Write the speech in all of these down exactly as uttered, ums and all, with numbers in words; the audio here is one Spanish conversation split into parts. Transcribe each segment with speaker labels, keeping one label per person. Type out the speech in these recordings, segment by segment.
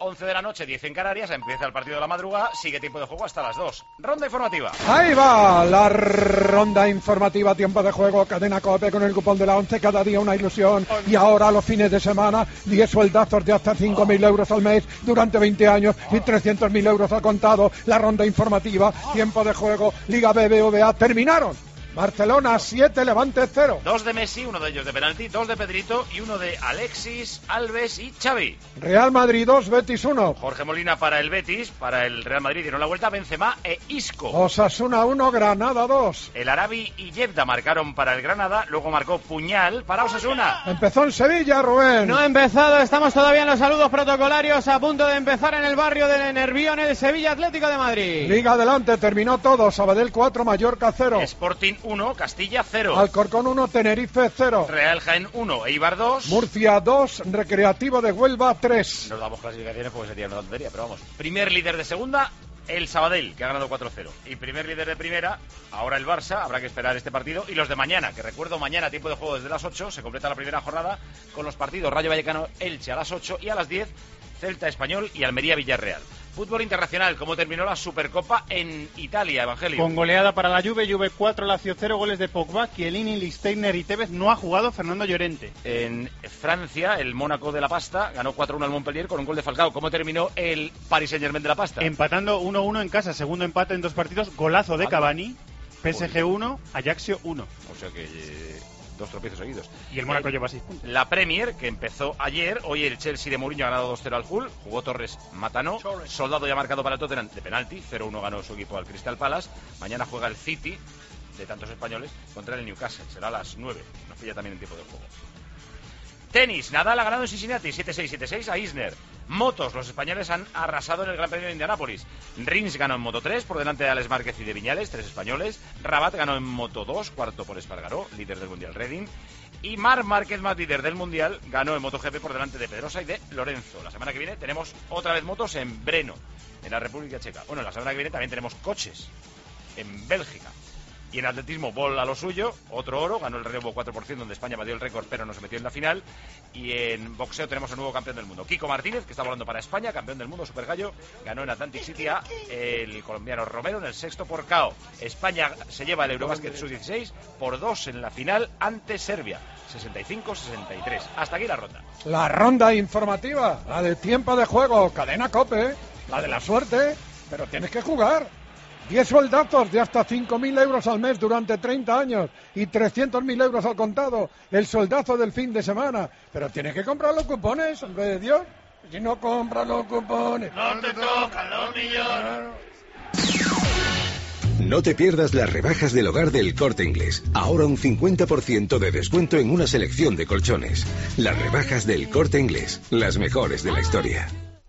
Speaker 1: once de la noche, diez en Canarias, empieza el partido de la madrugada, sigue tiempo de juego hasta las dos. Ronda informativa.
Speaker 2: Ahí va la ronda informativa, tiempo de juego, Cadena COPE con el cupón de la once, cada día una ilusión. Y ahora los fines de semana, diez sueldazos de hasta cinco mil euros al mes durante veinte años y trescientos mil euros al contado. La ronda informativa, tiempo de juego, Liga B B V A, terminaron. Barcelona siete, Levante cero.
Speaker 1: Dos de Messi, uno de ellos de penalti, dos de Pedrito y uno de Alexis, Alves y Xavi.
Speaker 2: Real Madrid dos, Betis uno.
Speaker 1: Jorge Molina para el Betis, para el Real Madrid dieron la vuelta Benzema e Isco.
Speaker 2: Osasuna uno, Granada dos.
Speaker 1: El Arabi y Yebda marcaron para el Granada, luego marcó Puñal para Osasuna.
Speaker 2: Empezó en Sevilla, Rubén.
Speaker 3: No ha empezado, estamos todavía en los saludos protocolarios, a punto de empezar en el barrio de Nervión, el Sevilla Atlético de Madrid.
Speaker 2: Liga adelante, terminó todo, Sabadell cuatro, Mallorca cero.
Speaker 1: Sporting uno, Castilla cero.
Speaker 2: Alcorcón uno, Tenerife cero.
Speaker 1: Real Jaén uno, Eibar dos.
Speaker 2: Murcia dos, Recreativo de Huelva tres.
Speaker 1: Nos damos clasificaciones porque sería una tontería, pero vamos. Primer líder de segunda, el Sabadell, que ha ganado cuatro cero. Y primer líder de primera, ahora el Barça, habrá que esperar este partido. Y los de mañana, que recuerdo, mañana tiempo de juego desde las ocho, se completa la primera jornada con los partidos Rayo Vallecano-Elche a las ocho y a las diez, Celta Español y Almería-Villarreal. Fútbol internacional, ¿cómo terminó la Supercopa en Italia, Evangelio?
Speaker 4: Con goleada para la Juve, Juve cuatro, Lazio cero, goles de Pogba, Chiellini, Listeiner y Tevez. No ha jugado Fernando Llorente.
Speaker 1: En Francia, el Mónaco de la Pasta ganó cuatro uno al Montpellier con un gol de Falcao. ¿Cómo terminó el Paris Saint-Germain de la Pasta?
Speaker 4: Empatando uno uno en casa, segundo empate en dos partidos, golazo de Cavani, P S G uno, Ajaxio uno.
Speaker 1: O sea que... Eh... dos tropiezos seguidos.
Speaker 4: Y el Mónaco eh, lleva seis puntos.
Speaker 1: La Premier, que empezó ayer, hoy el Chelsea de Mourinho ha ganado dos cero al Hull, jugó Torres, Matanó, Soldado ya marcado para el Tottenham de penalti, cero uno ganó su equipo al Crystal Palace, mañana juega el City, de tantos españoles, contra el Newcastle, será a las nueve, nos pilla también en tiempo de juego. Tenis, Nadal ha ganado en Cincinnati, siete seis, siete seis a Isner. Motos, los españoles han arrasado en el Gran Premio de Indianápolis. Rins ganó en Moto tres, por delante de Alex Márquez y de Viñales, tres españoles. Rabat ganó en Moto dos, cuarto por Espargaró, líder del Mundial Redding. Y Marc Márquez, más líder del Mundial, ganó en MotoGP por delante de Pedrosa y de Lorenzo. La semana que viene tenemos otra vez motos en Brno, en la República Checa. Bueno, la semana que viene también tenemos coches en Bélgica. Y en atletismo, Bol a lo suyo, otro oro, ganó el relevo cuatro por ciento, donde España batió el récord, pero no se metió en la final. Y en boxeo tenemos un nuevo campeón del mundo, Kiko Martínez, que está volando para España, campeón del mundo, Super Gallo, ganó en Atlantic City a el colombiano Romero en el sexto por K O. España se lleva el Eurobasket sub dieciséis por dos en la final ante Serbia, sesenta y cinco sesenta y tres. Hasta aquí la ronda.
Speaker 2: La ronda informativa, la del tiempo de juego, Cadena COPE, la de la suerte, pero tienes que jugar. diez sueldazos de hasta cinco mil euros al mes durante treinta años y trescientos mil euros al contado. El soldazo del fin de semana. Pero tienes que comprar los cupones, hombre de Dios. Si no compras los cupones...
Speaker 5: No te tocan los millones.
Speaker 6: No te pierdas las rebajas del hogar del Corte Inglés. Ahora un cincuenta por ciento de descuento en una selección de colchones. Las rebajas del Corte Inglés. Las mejores de la historia.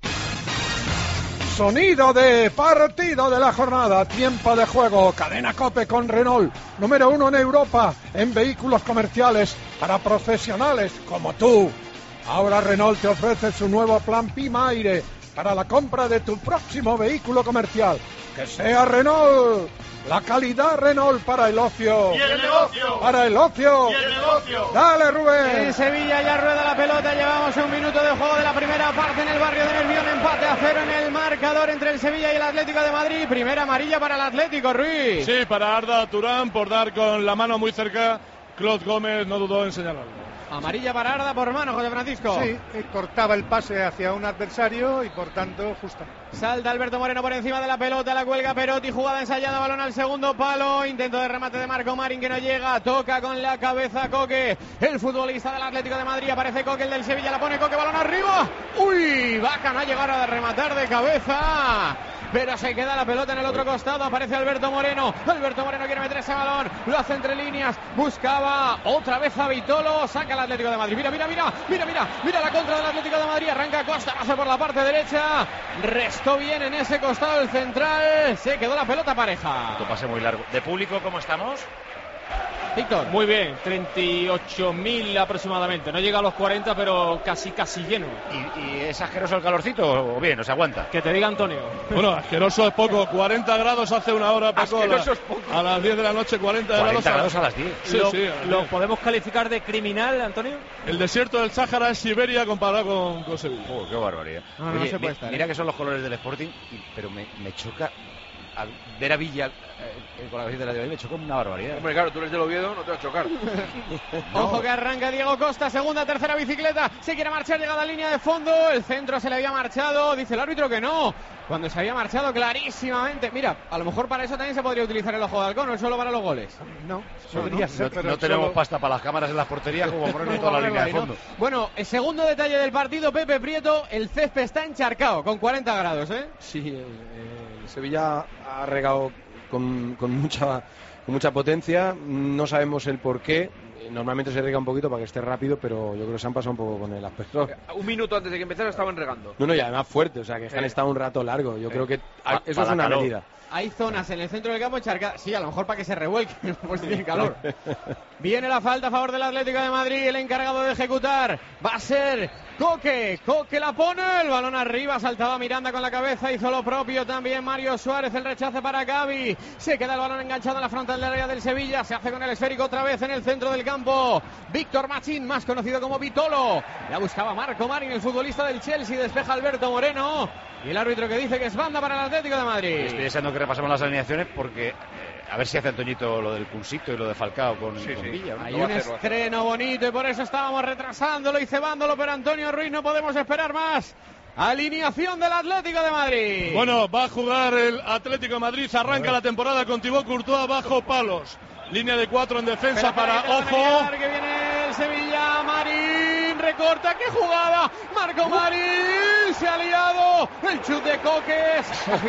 Speaker 2: Sonido de partido de la jornada, tiempo de juego, Cadena COPE con Renault, número uno en Europa en vehículos comerciales para profesionales como tú. Ahora Renault te ofrece su nuevo plan Pima Aire para la compra de tu próximo vehículo comercial. Que sea Renault, la calidad Renault para el ocio.
Speaker 5: Y el negocio.
Speaker 2: Para el ocio.
Speaker 5: Y el negocio.
Speaker 2: Dale, Rubén.
Speaker 3: En Sevilla ya rueda la pelota, llevamos un minuto de juego de la primera parte en el barrio de Nervión, empate a cero en el marcador entre el Sevilla y el Atlético de Madrid. Primera amarilla para el Atlético, Ruiz.
Speaker 7: Sí, para Arda Turán por dar con la mano muy cerca. Claude Gómez no dudó en señalarlo.
Speaker 3: Amarilla para Arda por mano, José Francisco.
Speaker 8: Sí, cortaba el pase hacia un adversario y por tanto justa.
Speaker 3: Salta Alberto Moreno por encima de la pelota, la cuelga Perotti, jugada ensayada, balón al segundo palo, intento de remate de Marco Marín que no llega, toca con la cabeza Coque, el futbolista del Atlético de Madrid, aparece Coque, el del Sevilla, la pone Coque, balón arriba, uy, Vaca no ha llegado a rematar de cabeza, pero se queda la pelota en el otro costado, aparece Alberto Moreno, Alberto Moreno quiere meter ese balón, lo hace entre líneas, buscaba otra vez a Vitolo, saca el Atlético de Madrid, mira, mira, mira, mira, mira, mira la contra del Atlético de Madrid, arranca Costa, pasa por la parte derecha, restó bien en ese costado el central, se quedó la pelota pareja.
Speaker 1: Esto pase muy largo. ¿De público cómo estamos?
Speaker 3: Víctor.
Speaker 9: Muy bien, treinta y ocho mil aproximadamente. No llega a los cuarenta, pero casi casi lleno.
Speaker 1: ¿Y, y es asqueroso el calorcito o bien, o se aguanta?
Speaker 9: Que te diga Antonio.
Speaker 7: Bueno, asqueroso es poco. cuarenta grados hace una hora, Paco. A, la, a las diez de la noche, cuarenta,
Speaker 1: cuarenta
Speaker 7: grados,
Speaker 1: grados a las diez.
Speaker 7: Sí,
Speaker 9: ¿Lo,
Speaker 7: sí,
Speaker 9: ¿Lo podemos calificar de criminal, Antonio?
Speaker 7: El desierto del Sáhara es Siberia comparado con, con Sevilla.
Speaker 1: Oh, qué barbaridad.
Speaker 3: No, no,
Speaker 1: Oye,
Speaker 3: no se puede
Speaker 1: mi,
Speaker 3: estar,
Speaker 1: mira
Speaker 3: ¿eh?
Speaker 1: que son los colores del Sporting, y, pero me, me choca al ver a Villa eh, con la camiseta de la de me choca una barbaridad.
Speaker 10: Hombre, claro, tú eres del Oviedo, no te va a chocar.
Speaker 3: No. Ojo que arranca Diego Costa, segunda, tercera bicicleta, se quiere marchar, llega a la línea de fondo, el centro se le había marchado, dice el árbitro que no, cuando se había marchado clarísimamente. Mira, a lo mejor para eso también se podría utilizar el ojo de halcón, no solo para los goles.
Speaker 8: No,
Speaker 1: No,
Speaker 8: podría
Speaker 1: no,
Speaker 8: ser,
Speaker 1: no,
Speaker 8: pero
Speaker 1: no tenemos
Speaker 8: solo-
Speaker 1: pasta para las cámaras en las porterías como ponerle toda la línea de fondo.
Speaker 3: Bueno, el segundo detalle del partido, Pepe Prieto, el césped está encharcado, con cuarenta grados, ¿eh?
Speaker 11: Sí, el, el Sevilla ha regado con, con mucha con mucha potencia, no sabemos el por qué. Normalmente se riega un poquito para que esté rápido, pero yo creo que se han pasado un poco con el aspecto.
Speaker 10: Un minuto antes de que empezara estaban regando.
Speaker 11: No, no, y además fuerte, o sea, que
Speaker 10: Sí.
Speaker 11: han estado un rato largo. Yo
Speaker 10: Sí.
Speaker 11: creo que
Speaker 1: Pa-
Speaker 11: eso es
Speaker 1: para
Speaker 11: una
Speaker 1: calor.
Speaker 11: medida.
Speaker 3: Hay zonas en el centro del campo encharcadas, sí, a lo mejor para que se revuelque, pues tiene calor. Viene la falta a favor del Atlético de Madrid, el encargado de ejecutar va a ser Coque, Coque la pone, el balón arriba, saltaba Miranda con la cabeza, hizo lo propio también Mario Suárez, el rechace para Gavi, se queda el balón enganchado en la frontal del área del Sevilla, se hace con el esférico otra vez en el centro del campo, Víctor Machín, más conocido como Vitolo, la buscaba Marco Marín, el futbolista del Chelsea, despeja Alberto Moreno, y el árbitro que dice que es banda para el Atlético de Madrid.
Speaker 1: Estoy deseando que repasemos las alineaciones porque eh, a ver si hace Antoñito lo del Pulsito y lo de Falcao con,
Speaker 10: Sí,
Speaker 1: con
Speaker 10: sí.
Speaker 1: Villa, ¿no?
Speaker 3: Hay
Speaker 10: Lo va
Speaker 3: un
Speaker 10: a hacer, lo va a hacer.
Speaker 3: estreno bonito y por eso estábamos retrasándolo y cebándolo, pero Antonio Ruiz no podemos esperar más. Alineación del Atlético de Madrid.
Speaker 7: Bueno, va a jugar el Atlético de Madrid, arranca la temporada con Thibaut Courtois bajo palos. Línea de cuatro en defensa
Speaker 3: Espera,
Speaker 7: para,
Speaker 3: espera, que te van a
Speaker 7: ojo.
Speaker 3: llegar, que viene el Sevilla, Marín, recorta, qué jugada, Marco Marín, se ha liado, el chute de Coques,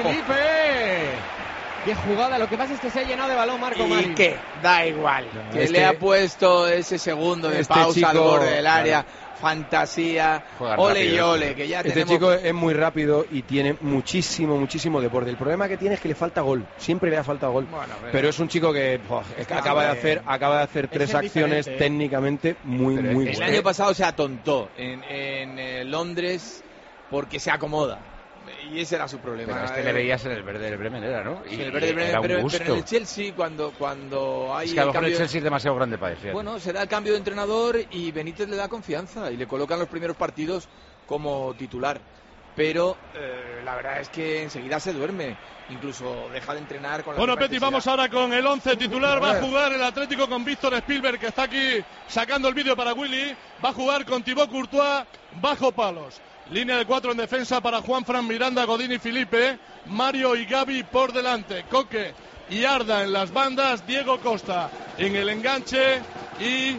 Speaker 3: Felipe, qué jugada, lo que pasa es que se ha llenado de balón Marco
Speaker 12: ¿Y
Speaker 3: Marín.
Speaker 12: qué? Da igual, que
Speaker 11: este-
Speaker 12: le ha puesto ese segundo de
Speaker 11: este
Speaker 12: pausa al
Speaker 11: chico,
Speaker 12: borde del área,
Speaker 11: claro.
Speaker 12: fantasía,
Speaker 1: Juega
Speaker 12: ole
Speaker 1: rápido,
Speaker 12: y ole,
Speaker 1: este.
Speaker 12: que ya
Speaker 11: Este
Speaker 12: tenemos...
Speaker 11: chico es muy rápido y tiene muchísimo, muchísimo deporte. El problema que tiene es que le falta gol. Siempre le ha faltado gol.
Speaker 12: Bueno, pero-
Speaker 11: pero es un chico que buah, es que acaba de hacer, acaba de hacer tres
Speaker 3: es
Speaker 11: acciones
Speaker 3: diferente, ¿eh?
Speaker 11: técnicamente muy,
Speaker 1: Pero
Speaker 11: muy
Speaker 12: El
Speaker 11: buenas.
Speaker 12: año pasado se atontó en, en eh, Londres porque se acomoda. Y ese era su problema.
Speaker 1: Pero este
Speaker 12: Eh,
Speaker 1: le veías en el verde del Bremen, era, ¿no?
Speaker 12: sí,
Speaker 1: Y-
Speaker 12: el verde
Speaker 1: y
Speaker 12: Bremen,
Speaker 1: era un
Speaker 12: pero,
Speaker 1: gusto.
Speaker 12: pero en el Chelsea cuando, cuando hay
Speaker 1: Es que a lo
Speaker 12: el
Speaker 1: mejor el
Speaker 12: cambio-
Speaker 1: Chelsea es demasiado grande para él, fíjate.
Speaker 12: Bueno, se da el cambio de entrenador y Benítez le da confianza y le colocan los primeros partidos como titular. Pero eh, la verdad es que enseguida se duerme, incluso deja de entrenar con la
Speaker 7: Bueno,
Speaker 12: misma
Speaker 7: Peti,
Speaker 12: intensidad.
Speaker 7: vamos ahora con el once titular. Va a
Speaker 8: Joder.
Speaker 7: jugar el Atlético con Víctor Spielberg, que está aquí sacando el vídeo para Willy. Va a jugar con Thibaut Courtois bajo palos. Línea de cuatro en defensa para Juan Fran Miranda, Godín y Felipe. Mario y Gavi por delante. Coque y Arda en las bandas. Diego Costa en el enganche. Y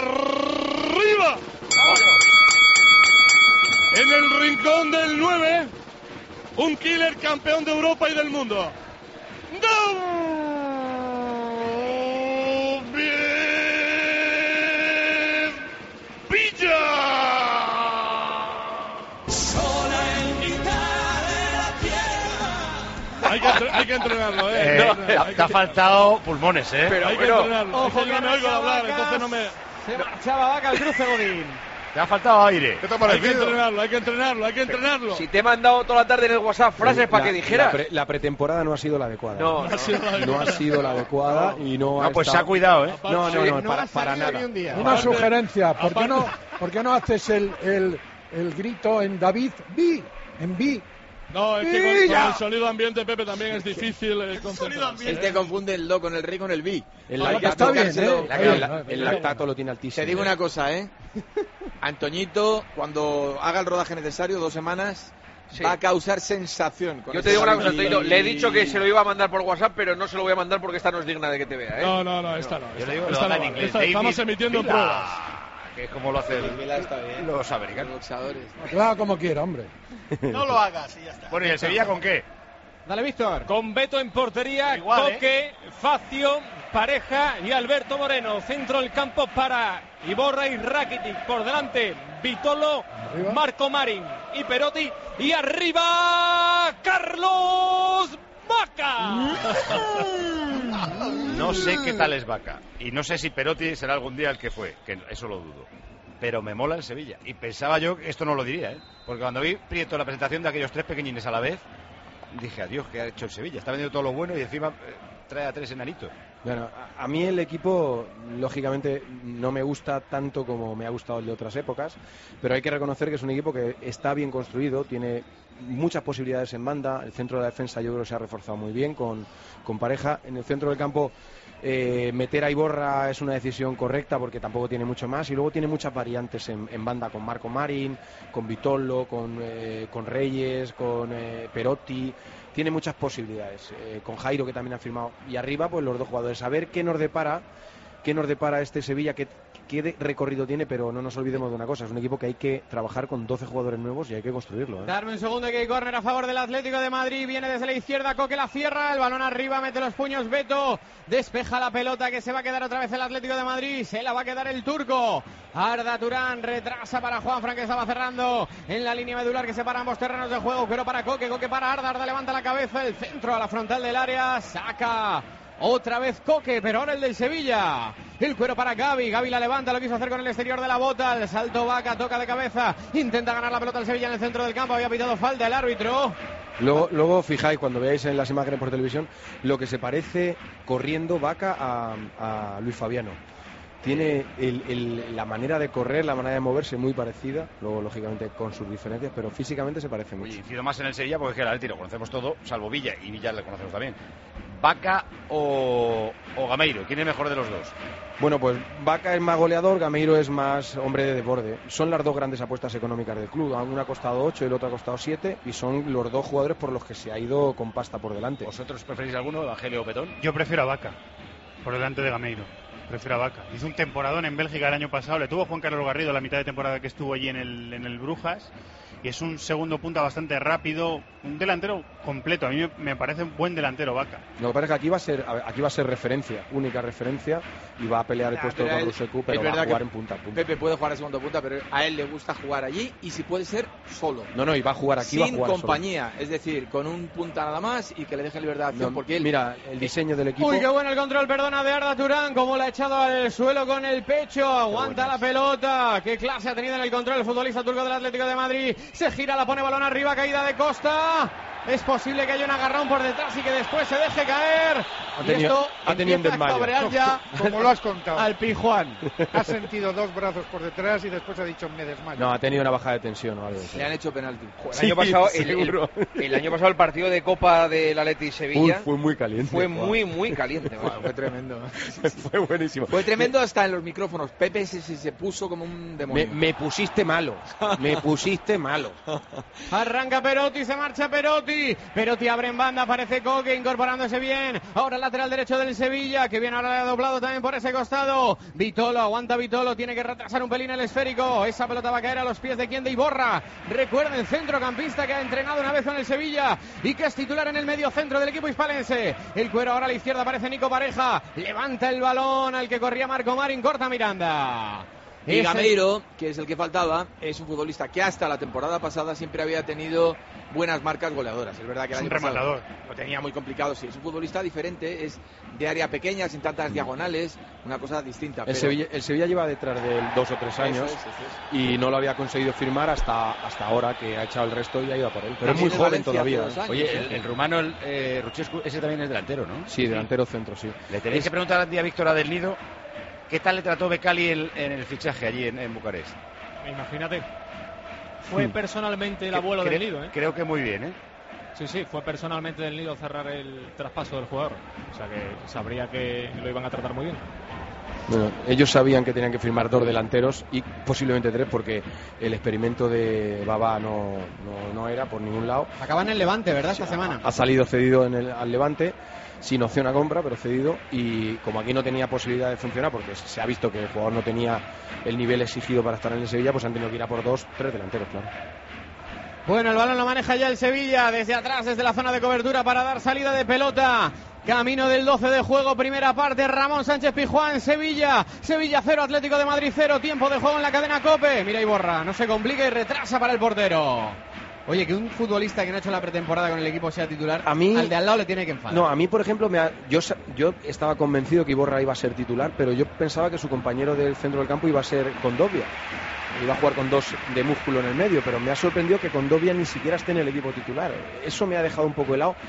Speaker 7: arriba. En el rincón del nueve. Un killer campeón de Europa y del mundo. David Villa. Hay que, entre- hay que entrenarlo, ¿eh?
Speaker 1: Eh,
Speaker 7: Hay que entrenarlo,
Speaker 1: te,
Speaker 7: hay
Speaker 1: te
Speaker 7: que-
Speaker 1: ha faltado pulmones, ¿eh?
Speaker 10: Pero-
Speaker 7: hay que
Speaker 10: bueno,
Speaker 7: entrenarlo.
Speaker 3: ojo
Speaker 7: Es que yo
Speaker 3: que
Speaker 7: no me oigo
Speaker 3: arranca
Speaker 7: hablar,
Speaker 3: Vacas.
Speaker 7: entonces no me...
Speaker 3: Se marchaba Vaca al cruce Godín.
Speaker 1: Te ha faltado aire.
Speaker 8: ¿Qué te ha
Speaker 7: Hay que
Speaker 8: parecido?
Speaker 7: entrenarlo, hay que entrenarlo, hay que entrenarlo.
Speaker 10: Si te he mandado toda la tarde en el WhatsApp frases para
Speaker 11: La-
Speaker 10: que dijeras.
Speaker 11: La, pre- la pretemporada no ha sido la adecuada.
Speaker 10: No,
Speaker 7: No
Speaker 10: no.
Speaker 7: ha sido la
Speaker 11: No ha
Speaker 7: adecuada.
Speaker 11: sido la adecuada y no, ha
Speaker 1: No, pues se ha
Speaker 11: estado-
Speaker 1: cuidado, ¿eh?
Speaker 11: No, no, no,
Speaker 3: No
Speaker 11: para,
Speaker 3: ha
Speaker 11: para
Speaker 3: salido
Speaker 11: nada.
Speaker 3: ni un día.
Speaker 2: Una
Speaker 7: Aparte-
Speaker 2: sugerencia, ¿por qué,
Speaker 7: aparte-
Speaker 2: no, ¿por qué no haces el, el, el grito en David Vi? En Vi.
Speaker 7: No, es que con, con
Speaker 2: Villa.
Speaker 7: el sonido ambiente, Pepe, también es difícil eh, concentrarse.
Speaker 12: Él te confunde el do con el ri con el bi.
Speaker 11: El
Speaker 2: Hay que
Speaker 11: lactato,
Speaker 2: está bien, ¿eh?
Speaker 11: el-
Speaker 2: Está
Speaker 11: el-
Speaker 2: bien.
Speaker 11: el lactato lo tiene altísimo.
Speaker 12: Te digo una cosa, ¿eh? Antoñito, cuando haga el rodaje necesario, dos semanas,
Speaker 10: Sí.
Speaker 12: va a causar sensación. con
Speaker 10: Yo
Speaker 12: ese
Speaker 10: te digo una
Speaker 12: David
Speaker 10: cosa, Antonito.
Speaker 12: y-
Speaker 10: Le he dicho que se lo iba a mandar por WhatsApp, pero no se lo voy a mandar porque esta no es digna de que te vea, ¿eh?
Speaker 7: No, no, no, esta no.
Speaker 1: Yo
Speaker 7: Esta,
Speaker 1: le digo que lo
Speaker 7: esta
Speaker 1: haga
Speaker 7: no
Speaker 1: en
Speaker 7: vale.
Speaker 1: inglés.
Speaker 7: Esta-
Speaker 1: David
Speaker 7: estamos emitiendo
Speaker 1: Villa.
Speaker 7: pruebas.
Speaker 1: Que es como lo hacen
Speaker 12: Vila está bien.
Speaker 1: los
Speaker 12: Los
Speaker 1: americanos.
Speaker 12: boxeadores.
Speaker 2: Que lo haga como quiera, hombre.
Speaker 5: No lo hagas y ya está.
Speaker 1: Bueno, ¿y el Sevilla con qué?
Speaker 3: Dale, Víctor.
Speaker 9: Con Beto en portería,
Speaker 5: Igual, ¿eh?
Speaker 9: Coque, Facio, Pareja y Alberto Moreno. Centro del campo para Iborra y Rakitic. Por delante, Vitolo,
Speaker 2: Arriba.
Speaker 9: Marco Marín y Perotti. Y arriba, Carlos Vaca. Vaca.
Speaker 1: No sé qué tal es Vaca. Y no sé si Perotti será algún día el que fue, que eso lo dudo. Pero me mola el Sevilla. Y pensaba yo que esto no lo diría, ¿eh? Porque cuando vi Prieto la presentación de aquellos tres pequeñines a la vez, dije, adiós, ¿qué ha hecho el Sevilla? Está vendiendo todo lo bueno y encima eh, trae a tres enanitos.
Speaker 11: Bueno, a, a mí el equipo, lógicamente, no me gusta tanto como me ha gustado el de otras épocas, pero hay que reconocer que es un equipo que está bien construido, tiene muchas posibilidades en banda, el centro de la defensa yo creo que se ha reforzado muy bien con, con Pareja, en el centro del campo eh, meter a Iborra es una decisión correcta porque tampoco tiene mucho más y luego tiene muchas variantes en, en banda con Marco Marín, con Vitolo, con, eh, con Reyes, con eh, Perotti. Tiene muchas posibilidades, eh, con Jairo que también ha firmado y arriba pues los dos jugadores, a ver qué nos depara qué nos depara este Sevilla, qué, qué recorrido tiene, pero no nos olvidemos de una cosa, es un equipo que hay que trabajar con doce jugadores nuevos y hay que construirlo, ¿eh?
Speaker 3: Darme un segundo, que hay córner a favor del Atlético de Madrid, viene desde la izquierda, Coque la cierra, el balón arriba, mete los puños Beto, despeja la pelota que se va a quedar otra vez el Atlético de Madrid, se la va a quedar el turco, Arda Turán, retrasa para Juanfran que estaba cerrando en la línea medular que separa ambos terrenos de juego, pero para Coque, Coque para Arda, Arda levanta la cabeza, el centro a la frontal del área, saca otra vez Coque, pero ahora el del Sevilla. El cuero para Gavi, Gavi la levanta, lo quiso hacer con el exterior de la bota, el salto Vaca, toca de cabeza, intenta ganar la pelota el Sevilla en el centro del campo, había pitado falta el árbitro.
Speaker 11: Luego, luego fijáis, cuando veáis en las imágenes por televisión, lo que se parece corriendo Vaca a, a Luis Fabiano. Tiene el, el, la manera de correr, la manera de moverse muy parecida, luego lógicamente con sus diferencias, pero físicamente se parece mucho.
Speaker 1: Oye, incido más en el Sevilla porque es que el Atleti lo conocemos todo, salvo Villa, y Villa le conocemos también. ¿Vaca o, o Gameiro? ¿Quién es mejor de los dos?
Speaker 11: Bueno, pues Vaca es más goleador, Gameiro es más hombre de desborde. Son las dos grandes apuestas económicas del club. Uno ha costado ocho y el otro ha costado siete y son los dos jugadores por los que se ha ido con pasta por delante.
Speaker 1: ¿Vosotros preferís alguno, Evangelio o Petón?
Speaker 4: Yo prefiero a Vaca, por delante de Gameiro. Prefiero a Vaca. Hizo un temporadón en Bélgica el año pasado, le tuvo Juan Carlos Garrido la mitad de temporada que estuvo allí en el, en el Brujas, y es un segundo punta bastante rápido, un delantero completo. A mí me parece un buen delantero Vaca.
Speaker 11: Lo que pasa es que aquí va a ser, aquí va a ser referencia, única referencia, y va a pelear el puesto con Ruseku, pero va a jugar en punta a punta.
Speaker 12: Pepe puede jugar en segundo punta, pero a él le gusta jugar allí y si puede ser solo.
Speaker 11: No, no, y va a jugar aquí, va a jugar
Speaker 12: sin compañía, solo. Es decir, con un punta nada más y que le deje libertad de acción, no, porque él...
Speaker 11: Mira, el diseño del equipo...
Speaker 3: Uy, qué bueno el control, perdona, de Arda Turán, como la ha echado al suelo con el pecho, aguanta la pelota, qué clase ha tenido en el control el futbolista turco del Atlético de Madrid, se gira, la pone balón arriba, caída de Costa, es posible que haya un agarrón por detrás y que después se deje caer,
Speaker 11: ha tenido,
Speaker 3: y esto
Speaker 11: ha tenido un desmayo,
Speaker 3: ya
Speaker 8: como lo has contado,
Speaker 3: al Pijuán.
Speaker 8: Ha sentido dos brazos por detrás y después ha dicho me desmayo.
Speaker 11: No, ha tenido una bajada de tensión o algo.
Speaker 12: Le han hecho penalti.
Speaker 10: El año pasado, sí, el, el, el año pasado el partido de Copa del Atleti Sevilla
Speaker 11: Uy, fue muy caliente.
Speaker 10: Fue wow. muy muy caliente.
Speaker 12: Wow, fue tremendo.
Speaker 11: Fue buenísimo.
Speaker 12: Fue tremendo hasta en los micrófonos. Pepe se, se, se puso como un demonio.
Speaker 11: Me, me pusiste malo. Me pusiste malo.
Speaker 3: Arranca Perotti, se marcha Perotti. Perotti abre en banda, aparece Coque incorporándose bien. Ahora el lateral derecho del Sevilla, que viene ahora le ha doblado también por ese costado. Vitolo, aguanta Vitolo, tiene que retrasar un pelín el esférico. Esa pelota va a caer a los pies de quien, de Iborra. Recuerden, centrocampista que ha entrenado una vez con el Sevilla y que es titular en el medio centro del equipo hispalense. El cuero ahora a la izquierda, aparece Nico Pareja. Levanta el balón al que corría Marco Marín, corta Miranda.
Speaker 12: Y Gameiro, que es el que faltaba, es un futbolista que hasta la temporada pasada siempre había tenido buenas marcas goleadoras. Es verdad que el año pasado lo tenía muy complicado, sí. Es un futbolista diferente, es de área pequeña, sin tantas diagonales, una cosa distinta.
Speaker 11: El,
Speaker 12: pero...
Speaker 11: Sevilla, el Sevilla lleva detrás de él dos o tres años
Speaker 12: eso es, eso es.
Speaker 11: Y no lo había conseguido firmar hasta hasta ahora, que ha echado el resto y ha ido a por él. Pero es muy joven todavía.
Speaker 1: Años, Oye, el, el rumano, el eh, Ruchescu, ese también es delantero, ¿no?
Speaker 11: Sí, delantero centro, sí.
Speaker 1: Le tenéis es... que preguntar a Víctor a Del Nido. ¿Qué tal le trató Becali el, en el fichaje allí en, en Bucarest?
Speaker 9: Imagínate. Fue personalmente el abuelo
Speaker 1: Cre
Speaker 9: del Nido, ¿eh?
Speaker 1: Creo que muy bien, ¿eh?
Speaker 9: Sí, sí, fue personalmente del Nido cerrar el traspaso del jugador. O sea que sabría que lo iban a tratar muy bien.
Speaker 11: Bueno, ellos sabían que tenían que firmar dos delanteros y posiblemente tres, porque el experimento de Babá no, no, no era por ningún lado.
Speaker 3: Acaban en el Levante, ¿verdad? Esta semana.
Speaker 11: Ha salido cedido en el, al Levante, sin opción a compra, pero cedido, y como aquí no tenía posibilidad de funcionar, porque se ha visto que el jugador no tenía el nivel exigido para estar en el Sevilla, pues han tenido que ir a por dos, tres delanteros, claro.
Speaker 3: Bueno, el balón lo maneja ya el Sevilla, desde atrás, desde la zona de cobertura, para dar salida de pelota. Camino del doce de juego, primera parte, Ramón Sánchez Pizjuán, Sevilla, Sevilla cero, Atlético de Madrid cero, tiempo de juego en la cadena COPE. Mira Iborra, no se complica y retrasa para el portero. Oye, que un futbolista que no ha hecho la pretemporada con el equipo sea titular,
Speaker 11: a mí,
Speaker 3: al de al lado le tiene que enfadar.
Speaker 11: No, a mí, por ejemplo, me ha, yo, yo estaba convencido que Iborra iba a ser titular, pero yo pensaba que su compañero del centro del campo iba a ser Condovia. Iba a jugar con dos de músculo en el medio, pero me ha sorprendido que Condovia ni siquiera esté en el equipo titular. Eso me ha dejado un poco helado.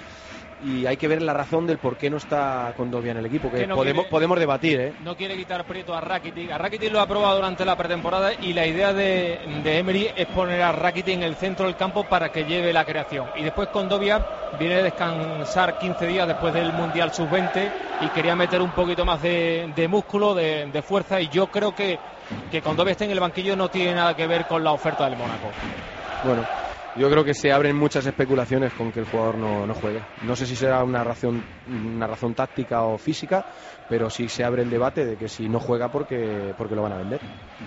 Speaker 11: Y hay que ver la razón del por qué no está Condovia en el equipo, que, que no podemos, quiere, podemos debatir, ¿eh?
Speaker 9: No quiere quitar Prieto a Rakitic. A Rakitic lo ha probado durante la pretemporada y la idea de, de Emery es poner a Rakitic en el centro del campo para que lleve la creación. Y después Condovia viene a descansar quince días después del Mundial sub veinte y quería meter un poquito más de, de músculo, de, de fuerza, y yo creo que, que Condovia esté en el banquillo no tiene nada que ver con la oferta del Mónaco.
Speaker 11: Bueno, yo creo que se abren muchas especulaciones con que el jugador no, no juegue. No sé si será una razón, una razón táctica o física, pero sí se abre el debate de que si no juega porque, porque lo van a vender.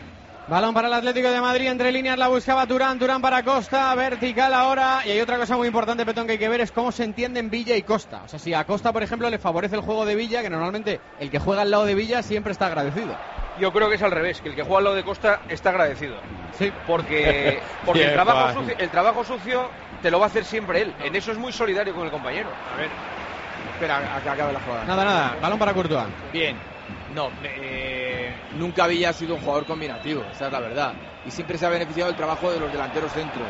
Speaker 3: Balón para el Atlético de Madrid, entre líneas la buscaba Turán, Turán para Costa, vertical ahora. Y hay otra cosa muy importante, Petón, que hay que ver, es cómo se entienden Villa y Costa. O sea, si a Costa, por ejemplo, le favorece el juego de Villa, que normalmente el que juega al lado de Villa siempre está agradecido.
Speaker 10: Yo creo que es al revés, que el que juega al lado de Costa está agradecido.
Speaker 3: Sí.
Speaker 10: Porque, porque el, trabajo sucio, el trabajo sucio te lo va a hacer siempre él. En eso es muy solidario con el compañero.
Speaker 12: A ver, espera a que acabe la jugada.
Speaker 3: Nada, nada, balón para Courtois.
Speaker 12: Bien. No, eh, nunca Villa ha sido un jugador combinativo, esa es la verdad. Y siempre se ha beneficiado del trabajo de los delanteros centros.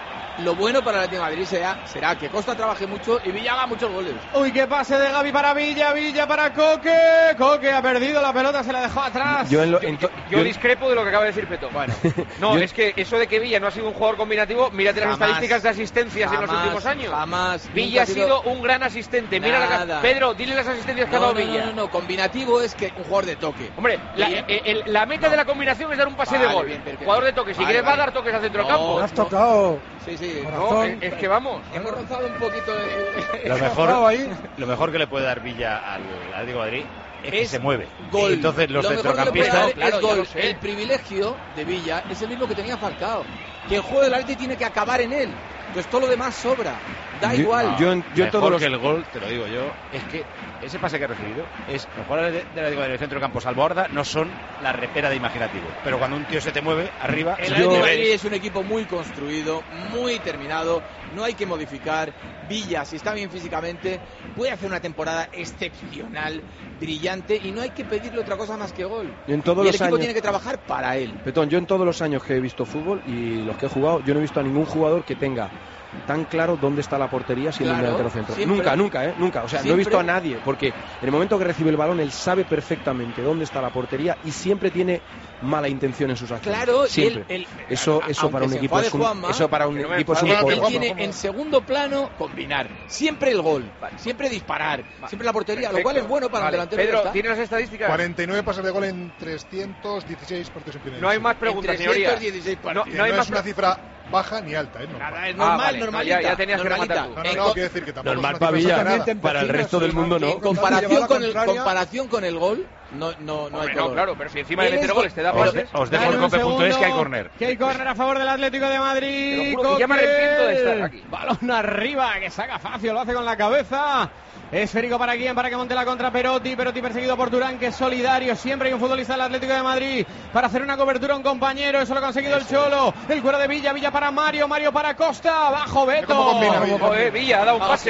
Speaker 12: Lo bueno para el Atlético de Madrid será, será que Costa trabaje mucho y Villa haga muchos goles.
Speaker 3: Uy, qué pase de Gavi para Villa, Villa para Coque. Coque ha perdido la pelota, se la dejó atrás.
Speaker 10: Yo, en lo, en to, yo, yo discrepo de lo que acaba de decir Peto. Bueno, no, yo, es que eso de que Villa no ha sido un jugador combinativo, mírate las jamás, estadísticas de asistencias jamás, en los últimos años.
Speaker 12: Jamás.
Speaker 10: Villa ha sido un gran asistente. Mira la, Pedro, dile las asistencias que
Speaker 12: no,
Speaker 10: ha dado
Speaker 12: no,
Speaker 10: Villa.
Speaker 12: No, no, no, combinativo es que un jugador de toque.
Speaker 10: Hombre, la, el, el, la meta no. de la combinación es dar un pase
Speaker 12: vale,
Speaker 10: de gol.
Speaker 12: Bien, bien,
Speaker 10: jugador de toque. Si vale, quieres vale. va a dar toques al centro del
Speaker 2: no,
Speaker 10: campo.
Speaker 2: Lo has tocado.
Speaker 12: Sí, sí.
Speaker 10: No, es, es que vamos.
Speaker 12: Hemos rozado un poquito de...
Speaker 1: Lo mejor, ahí. lo mejor que le puede dar Villa al Atlético de Madrid es, es que se mueve.
Speaker 12: Gol.
Speaker 1: Y entonces los
Speaker 12: lo
Speaker 1: centrocampistas...
Speaker 12: Claro, es gol. El privilegio de Villa es el mismo que tenía Falcao. Que el juego del Atlético tiene que acabar en él. Entonces todo lo demás sobra. Da
Speaker 1: yo,
Speaker 12: igual.
Speaker 1: Yo, yo, yo todo lo que el gol, te lo digo yo, es que ese pase que ha recibido es los jugadores de, de la del centro del campo, salvo Arda, no son la repera de imaginativo. Pero cuando un tío se te mueve arriba,
Speaker 12: el Atlético de Madrid es un equipo muy construido, muy terminado, no hay que modificar. Villa, si está bien físicamente, puede hacer una temporada excepcional, brillante, y no hay que pedirle otra cosa más que gol.
Speaker 11: Y, en todos
Speaker 12: y el
Speaker 11: los
Speaker 12: equipo
Speaker 11: años,
Speaker 12: tiene que trabajar para él.
Speaker 11: Petón, yo en todos los años que he visto fútbol y los que he jugado, yo no he visto a ningún jugador que tenga tan claro dónde está la portería siendo claro, un delantero centro. Siempre. Nunca, nunca, ¿eh? Nunca. O sea, siempre. No he visto a nadie, porque en el momento que recibe el balón, él sabe perfectamente dónde está la portería y siempre tiene mala intención en sus acciones.
Speaker 12: Claro,
Speaker 11: siempre.
Speaker 12: Él, él,
Speaker 11: eso, eso para un equipo es un,
Speaker 12: Juanma,
Speaker 11: eso para un
Speaker 12: no
Speaker 11: equipo es un
Speaker 12: él
Speaker 11: poco.
Speaker 12: tiene en segundo plano combinar. Siempre el gol, siempre disparar, vale. siempre la portería, perfecto. Lo cual es bueno para vale. un delantero.
Speaker 10: Pedro, ¿tienes las estadísticas?
Speaker 8: cuarenta y nueve pases de gol en trescientos dieciséis partidos en primera.
Speaker 10: No hay más preguntas, señoría.
Speaker 12: No,
Speaker 8: no, hay no más es una cifra baja ni alta, ¿eh?
Speaker 12: Normal. Nada, es normal, ah, vale. normalita.
Speaker 10: No, ya, ya tenías
Speaker 12: normalita.
Speaker 10: que rematar tú.
Speaker 8: No, no, no, quiero decir que tampoco
Speaker 11: normal para Villa, para el resto del mundo no.
Speaker 12: En comparación con el, comparación con el gol, no, no, no hay
Speaker 10: no, claro, pero si encima de meter goles te da pases.
Speaker 1: Os dejo el cope punto es que hay córner.
Speaker 3: Que hay córner a favor del Atlético de Madrid.
Speaker 10: Que ya me arrepiento de estar aquí.
Speaker 3: Balón arriba, que saca fácil, lo hace con la cabeza. Esférico para quién, para que monte la contra Perotti. Perotti perseguido por Turán, que es solidario. Siempre hay un futbolista del Atlético de Madrid para hacer una cobertura a un compañero. Eso lo ha conseguido Eso el Cholo. Es. El cuero de Villa, Villa para Mario, Mario para Costa. Abajo Beto.
Speaker 10: Joder, Villa ha dado un pase.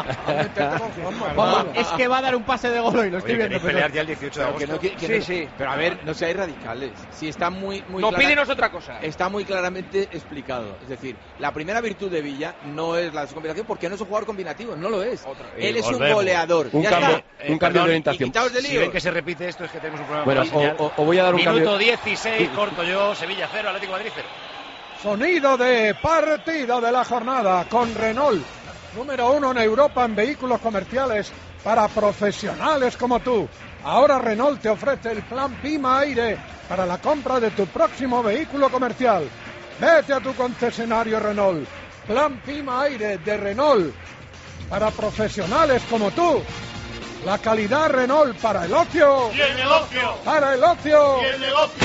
Speaker 3: Es que va a dar un pase de gol hoy, lo estoy
Speaker 1: Oye,
Speaker 3: viendo.
Speaker 1: Pelear ya el dieciocho de agosto.
Speaker 12: Que no, que, que
Speaker 10: sí,
Speaker 12: no,
Speaker 10: sí.
Speaker 12: Pero a ver, no seáis radicales. Si está muy, muy
Speaker 10: no,
Speaker 12: clara,
Speaker 10: pídenos otra cosa.
Speaker 12: Está muy claramente explicado. Es decir, la primera virtud de Villa no es la de su combinación porque no es un jugador combinativo, no lo es. Otra. Él es volvemos. un goleador.
Speaker 11: Un
Speaker 12: ya
Speaker 11: cambio,
Speaker 12: está.
Speaker 11: un
Speaker 1: eh,
Speaker 11: cambio
Speaker 1: perdón,
Speaker 11: de orientación.
Speaker 12: De
Speaker 1: si ven que se repite esto es que tenemos un problema
Speaker 11: bueno,
Speaker 1: con la
Speaker 11: o, o, o voy a dar un
Speaker 1: Minuto
Speaker 11: cambio.
Speaker 1: dieciséis, corto yo, Sevilla cero, Atlético de Madrid cero.
Speaker 2: Sonido de partido de la jornada con Renault, número uno en Europa en vehículos comerciales para profesionales como tú. Ahora Renault te ofrece el plan Pima Aire para la compra de tu próximo vehículo comercial. Vete a tu concesionario Renault. Plan Pima Aire de Renault para profesionales como tú. La calidad Renault para el ocio.
Speaker 7: Y el negocio.
Speaker 2: Para el ocio.
Speaker 7: Y el negocio.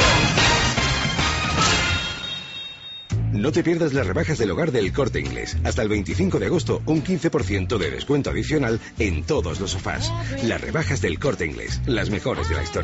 Speaker 6: No te pierdas las rebajas del hogar del Corte Inglés. Hasta el veinticinco de agosto, un quince por ciento de descuento adicional en todos los sofás. Las rebajas del Corte Inglés, las mejores de la historia.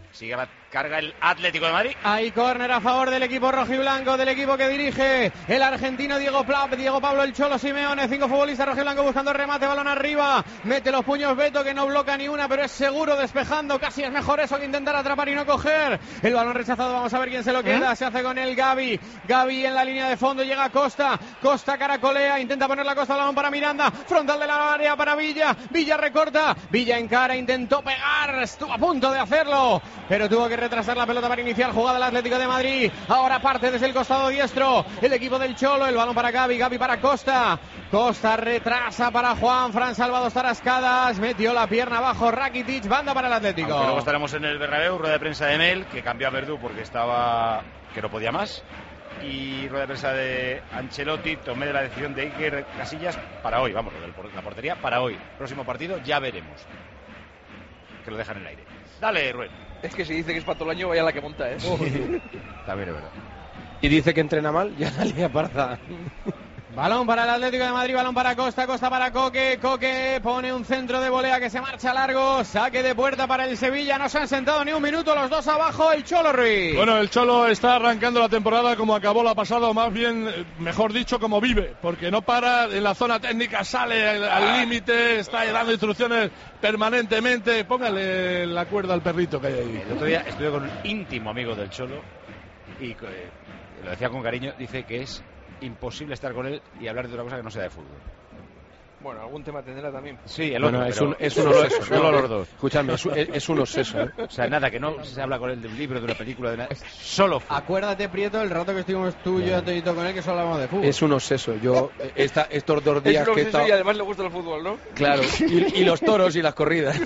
Speaker 1: Sigue la carga el Atlético de Madrid.
Speaker 3: Hay córner a favor del equipo rojiblanco, del equipo que dirige el argentino Diego, Pla Diego Pablo El Cholo Simeone. Cinco futbolistas rojiblanco buscando el remate, balón arriba. Mete los puños Beto, que no bloca ni una, pero es seguro despejando. Casi es mejor eso que intentar atrapar y no coger. El balón rechazado, vamos a ver quién se lo queda. ¿Eh? Se hace con el Gavi. Gavi en la línea de fondo, llega Costa. Costa caracolea, intenta poner la Costa, el balón para Miranda. Frontal de la área para Villa. Villa recorta. Villa encara, intentó pegar. Estuvo a punto de hacerlo, pero tuvo que retrasar la pelota para iniciar jugada el Atlético de Madrid. Ahora parte desde el costado diestro el equipo del Cholo, el balón para Gavi, Gavi para Costa. Costa retrasa para Juan Fran Salvador Tarascadas, metió la pierna abajo Rakitic, banda para el Atlético.
Speaker 1: Aunque luego estaremos en el Bernabéu, rueda de prensa de Mel, que cambió a Verdú porque estaba que no podía más. Y rueda de prensa de Ancelotti, tomé la decisión de Iker Casillas para hoy, vamos, la portería para hoy. Próximo partido ya veremos. Que lo dejan en el aire. Dale, Rubén.
Speaker 10: Es que si dice que es para todo el año, vaya la que monta, ¿eh?
Speaker 11: Oh, sí.
Speaker 1: También es verdad.
Speaker 11: Y dice que entrena mal, ya la lía parda.
Speaker 3: Balón para el Atlético de Madrid, balón para Costa, Costa para Coque, Coque pone un centro de volea que se marcha largo, saque de puerta para el Sevilla, no se han sentado ni un minuto los dos abajo, el Cholo Ruiz.
Speaker 7: Bueno, el Cholo está arrancando la temporada como acabó la pasada, o más bien, mejor dicho, como vive, porque no para, en la zona técnica sale al límite, está dando instrucciones permanentemente, póngale la cuerda al perrito que hay ahí.
Speaker 1: El otro día estuve con un íntimo amigo del Cholo y eh, lo decía con cariño, dice que es imposible estar con él y hablar de otra cosa que no sea de fútbol.
Speaker 10: Bueno, algún tema tendrá también.
Speaker 1: Sí, el
Speaker 11: bueno,
Speaker 1: otro,
Speaker 11: es un, es un
Speaker 1: solo,
Speaker 11: obseso,
Speaker 1: solo los dos.
Speaker 11: Escúchame, es, es un obseso, ¿eh?
Speaker 1: O sea, nada, que no se habla con él de un libro, de una película, de nada. Solo fútbol.
Speaker 3: Acuérdate, Prieto, el rato que estuvimos tú y yo Antonito con él, que solo hablamos de fútbol.
Speaker 11: Es un obseso. Yo, esta, estos dos días
Speaker 10: es un
Speaker 11: que he estado...
Speaker 10: y además le gusta el fútbol, ¿no?
Speaker 11: Claro, y, y los toros y las corridas.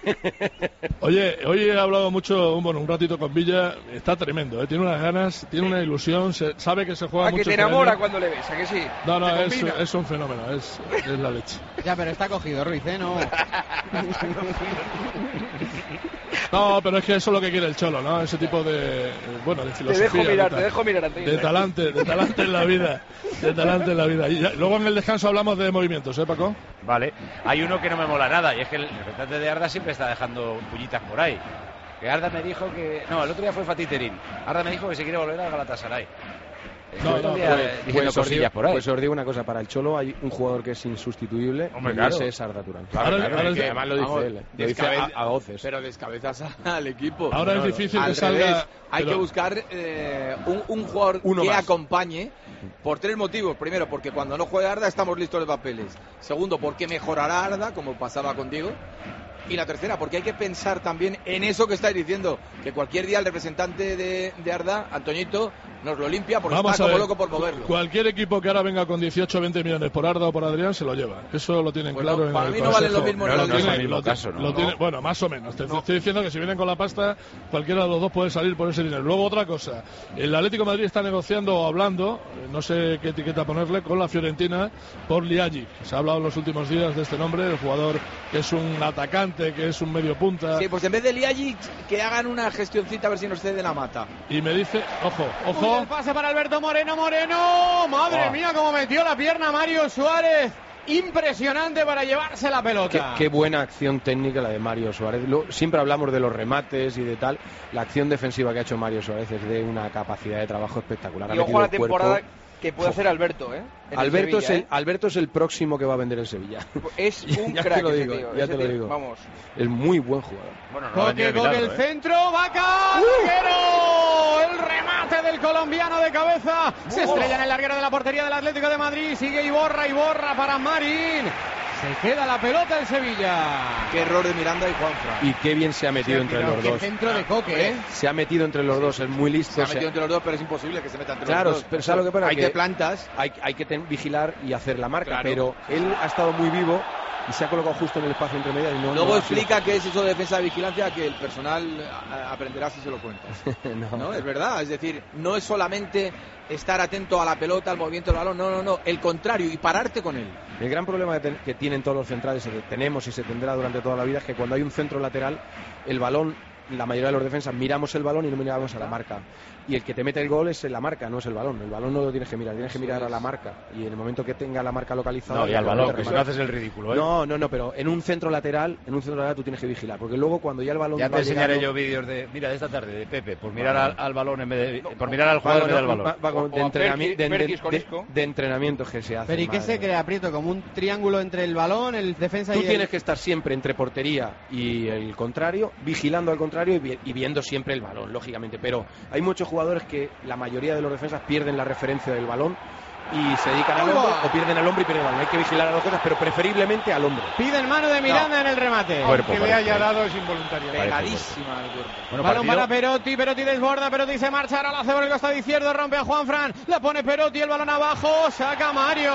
Speaker 7: Oye, hoy he hablado mucho, bueno, un ratito con Villa, está tremendo, ¿eh? Tiene unas ganas, tiene una ilusión, se, sabe que se juega
Speaker 10: a
Speaker 7: mucho.
Speaker 10: Que te enamora cuando le ves, ¿a que sí?
Speaker 7: No, no, es, es un fenómeno, es, es la leche.
Speaker 3: Ya, pero está cogido, Ruiz, ¿eh? No.
Speaker 7: No, pero es que eso es lo que quiere el Cholo, ¿no? Ese tipo de, bueno, de filosofía.
Speaker 10: Te dejo mirar,
Speaker 7: de,
Speaker 10: te dejo mirar, Antonio.
Speaker 7: De talante, de talante en la vida, de talante en la vida. Y ya, luego en el descanso hablamos de movimientos, ¿eh, Paco?
Speaker 1: Vale. Hay uno que no me mola nada y es que el representante de Arda siempre está dejando puñitas por ahí. Que Arda me dijo que... No, el otro día fue Fatih Terim. Arda me dijo que se quiere volver al Galatasaray.
Speaker 11: No, no, pues, pues, os digo, por ahí. Pues os digo una cosa, para el Cholo hay un jugador que es insustituible.
Speaker 1: Hombre,
Speaker 11: y
Speaker 1: claro.
Speaker 11: ese es Arda Turan.
Speaker 7: Claro, ahora,
Speaker 11: claro,
Speaker 7: ahora
Speaker 11: que
Speaker 7: es,
Speaker 11: además lo dice
Speaker 12: vamos,
Speaker 11: él, lo dice a, a voces.
Speaker 12: Pero descabezas al equipo.
Speaker 7: Ahora
Speaker 12: no,
Speaker 7: es difícil
Speaker 12: al
Speaker 7: que salga...
Speaker 12: Revés. Hay
Speaker 7: pero...
Speaker 12: que buscar eh, un, un jugador
Speaker 11: Uno
Speaker 12: que
Speaker 11: más.
Speaker 12: acompañe por tres motivos. Primero, porque cuando no juegue Arda estamos listos de papeles. Segundo, porque mejorará Arda, como pasaba con Diego. Y la tercera, porque hay que pensar también en eso que estáis diciendo, que cualquier día el representante de, de Arda, Antoñito, nos lo limpia porque
Speaker 7: Vamos
Speaker 12: está
Speaker 7: a
Speaker 12: como
Speaker 7: ver,
Speaker 12: loco por moverlo.
Speaker 7: Cualquier equipo que ahora venga con dieciocho o veinte millones por Arda o por Adrián se lo lleva. Eso lo tienen
Speaker 12: Bueno,
Speaker 7: claro en
Speaker 12: para
Speaker 7: el
Speaker 12: mí no
Speaker 7: consejo.
Speaker 12: valen lo mismo
Speaker 1: no,
Speaker 12: los
Speaker 1: no es el
Speaker 12: dos.
Speaker 1: mismo caso, ¿no?
Speaker 7: Lo
Speaker 1: No.
Speaker 7: tiene, bueno, más o menos. Te
Speaker 12: No.
Speaker 7: estoy diciendo que si vienen con la pasta, cualquiera de los dos puede salir por ese dinero. Luego otra cosa, el Atlético de Madrid está negociando o hablando, no sé qué etiqueta ponerle, con la Fiorentina por Liagi. Se ha hablado en los últimos días de este nombre, el jugador que es un atacante, que es un medio punta.
Speaker 12: Sí, pues en vez de Liagic, que hagan una gestioncita a ver si nos cede la mata.
Speaker 7: Y me dice, ojo,
Speaker 3: Uy,
Speaker 7: ojo.
Speaker 3: el pase para Alberto Moreno, Moreno. Madre
Speaker 1: Oh.
Speaker 3: mía, cómo metió la pierna Mario Suárez. Impresionante para llevarse la
Speaker 11: Qué,
Speaker 3: pelota.
Speaker 11: qué buena acción técnica la de Mario Suárez. Lo, siempre hablamos de los remates y de tal. La acción defensiva que ha hecho Mario Suárez es de una capacidad de trabajo espectacular. Ha
Speaker 10: Y ojo
Speaker 11: metido
Speaker 10: a la
Speaker 11: el cuerpo.
Speaker 10: temporada que puede hacer Alberto, ¿eh? En el
Speaker 11: Alberto,
Speaker 10: Sevilla,
Speaker 11: es el,
Speaker 10: ¿eh?
Speaker 11: Alberto es el próximo que va a vender el Sevilla.
Speaker 10: Es un
Speaker 11: ya
Speaker 10: crack
Speaker 11: te lo
Speaker 10: ese
Speaker 11: digo,
Speaker 10: tío,
Speaker 11: ya
Speaker 10: ese
Speaker 11: te lo
Speaker 10: tío,
Speaker 11: digo.
Speaker 10: Vamos.
Speaker 11: Es muy buen jugador.
Speaker 1: Bueno, no ha
Speaker 3: Coque,
Speaker 1: venido
Speaker 3: Coque,
Speaker 1: milagro,
Speaker 3: el
Speaker 1: ¿eh?
Speaker 3: centro, Vaca, larguero, el remate del colombiano de cabeza, se estrella en el larguero de la portería del Atlético de Madrid, sigue Iborra, Iborra para Marín, se queda la pelota el Sevilla.
Speaker 12: Qué error de Miranda y Juanfran.
Speaker 11: Y qué bien se ha metido entre los
Speaker 3: Qué
Speaker 11: dos.
Speaker 3: centro de Coque, ¿eh?
Speaker 11: Se ha metido entre los dos, es muy listo.
Speaker 12: Se ha
Speaker 11: se-
Speaker 12: metido entre los dos, pero es imposible que se meta entre
Speaker 11: Claro,
Speaker 12: los dos.
Speaker 11: pero ¿sabes lo que pasa?
Speaker 12: Hay
Speaker 11: Que
Speaker 12: que plantas.
Speaker 11: Hay, hay que ten- vigilar y hacer la marca,
Speaker 12: Claro.
Speaker 11: pero él ha estado muy vivo y se ha colocado justo en el espacio entre medias y no.
Speaker 12: Luego
Speaker 11: no ha sido-
Speaker 12: explica qué es eso de defensa de vigilancia, que el personal a- aprenderá si se lo cuentas.
Speaker 11: no.
Speaker 12: ¿No? Es verdad, es decir, no es solamente estar atento a la pelota, al movimiento del balón, no, no, no, el contrario, y pararte con él.
Speaker 11: El gran problema que, ten- que tienen todos los centrales, y que tenemos y se tendrá durante toda la vida, es que cuando hay un centro lateral, el balón, la mayoría de los defensas miramos el balón y no miramos a la marca. y el que te mete el gol es la marca, no es el balón. El balón no lo tienes que mirar, tienes que mirar a la marca, y en el momento que tenga la marca localizada...
Speaker 1: No, y al balón, que si no haces el ridículo, ¿eh?
Speaker 11: No, no, no, pero en un centro lateral, en un centro lateral tú tienes que vigilar, porque luego cuando ya el balón...
Speaker 1: Ya te enseñaré yo vídeos de, mira, de esta tarde, de Pepe, por mirar al, al balón en vez de... No, por mirar al jugador en vez del balón.
Speaker 11: Va, va con, de, entrenami de, de, de, de entrenamiento que se hace.
Speaker 3: Pero ¿y qué se crea, Prieto? ¿Como un triángulo entre el balón, el defensa
Speaker 11: tú
Speaker 3: y el...?
Speaker 11: Tú tienes que estar siempre entre portería y el contrario, vigilando al contrario y, y viendo siempre el balón, lógicamente. Pero hay muchos jugadores que la mayoría de los defensas pierden la referencia del balón y se dedican al hombro, o pierden al hombro y pierden el balón. Hay que vigilar a las cosas, pero preferiblemente al hombro.
Speaker 3: Piden mano de Miranda no. en el remate.
Speaker 8: Cuerpo, que le haya dado es involuntario.
Speaker 12: Pegadísima al cuerpo.
Speaker 3: Bueno, balón partido. Para Perotti, Perotti desborda, Perotti se marcha, ahora la hace por el costado izquierdo, rompe a Juanfran, la pone Perotti, el balón abajo, saca Mario.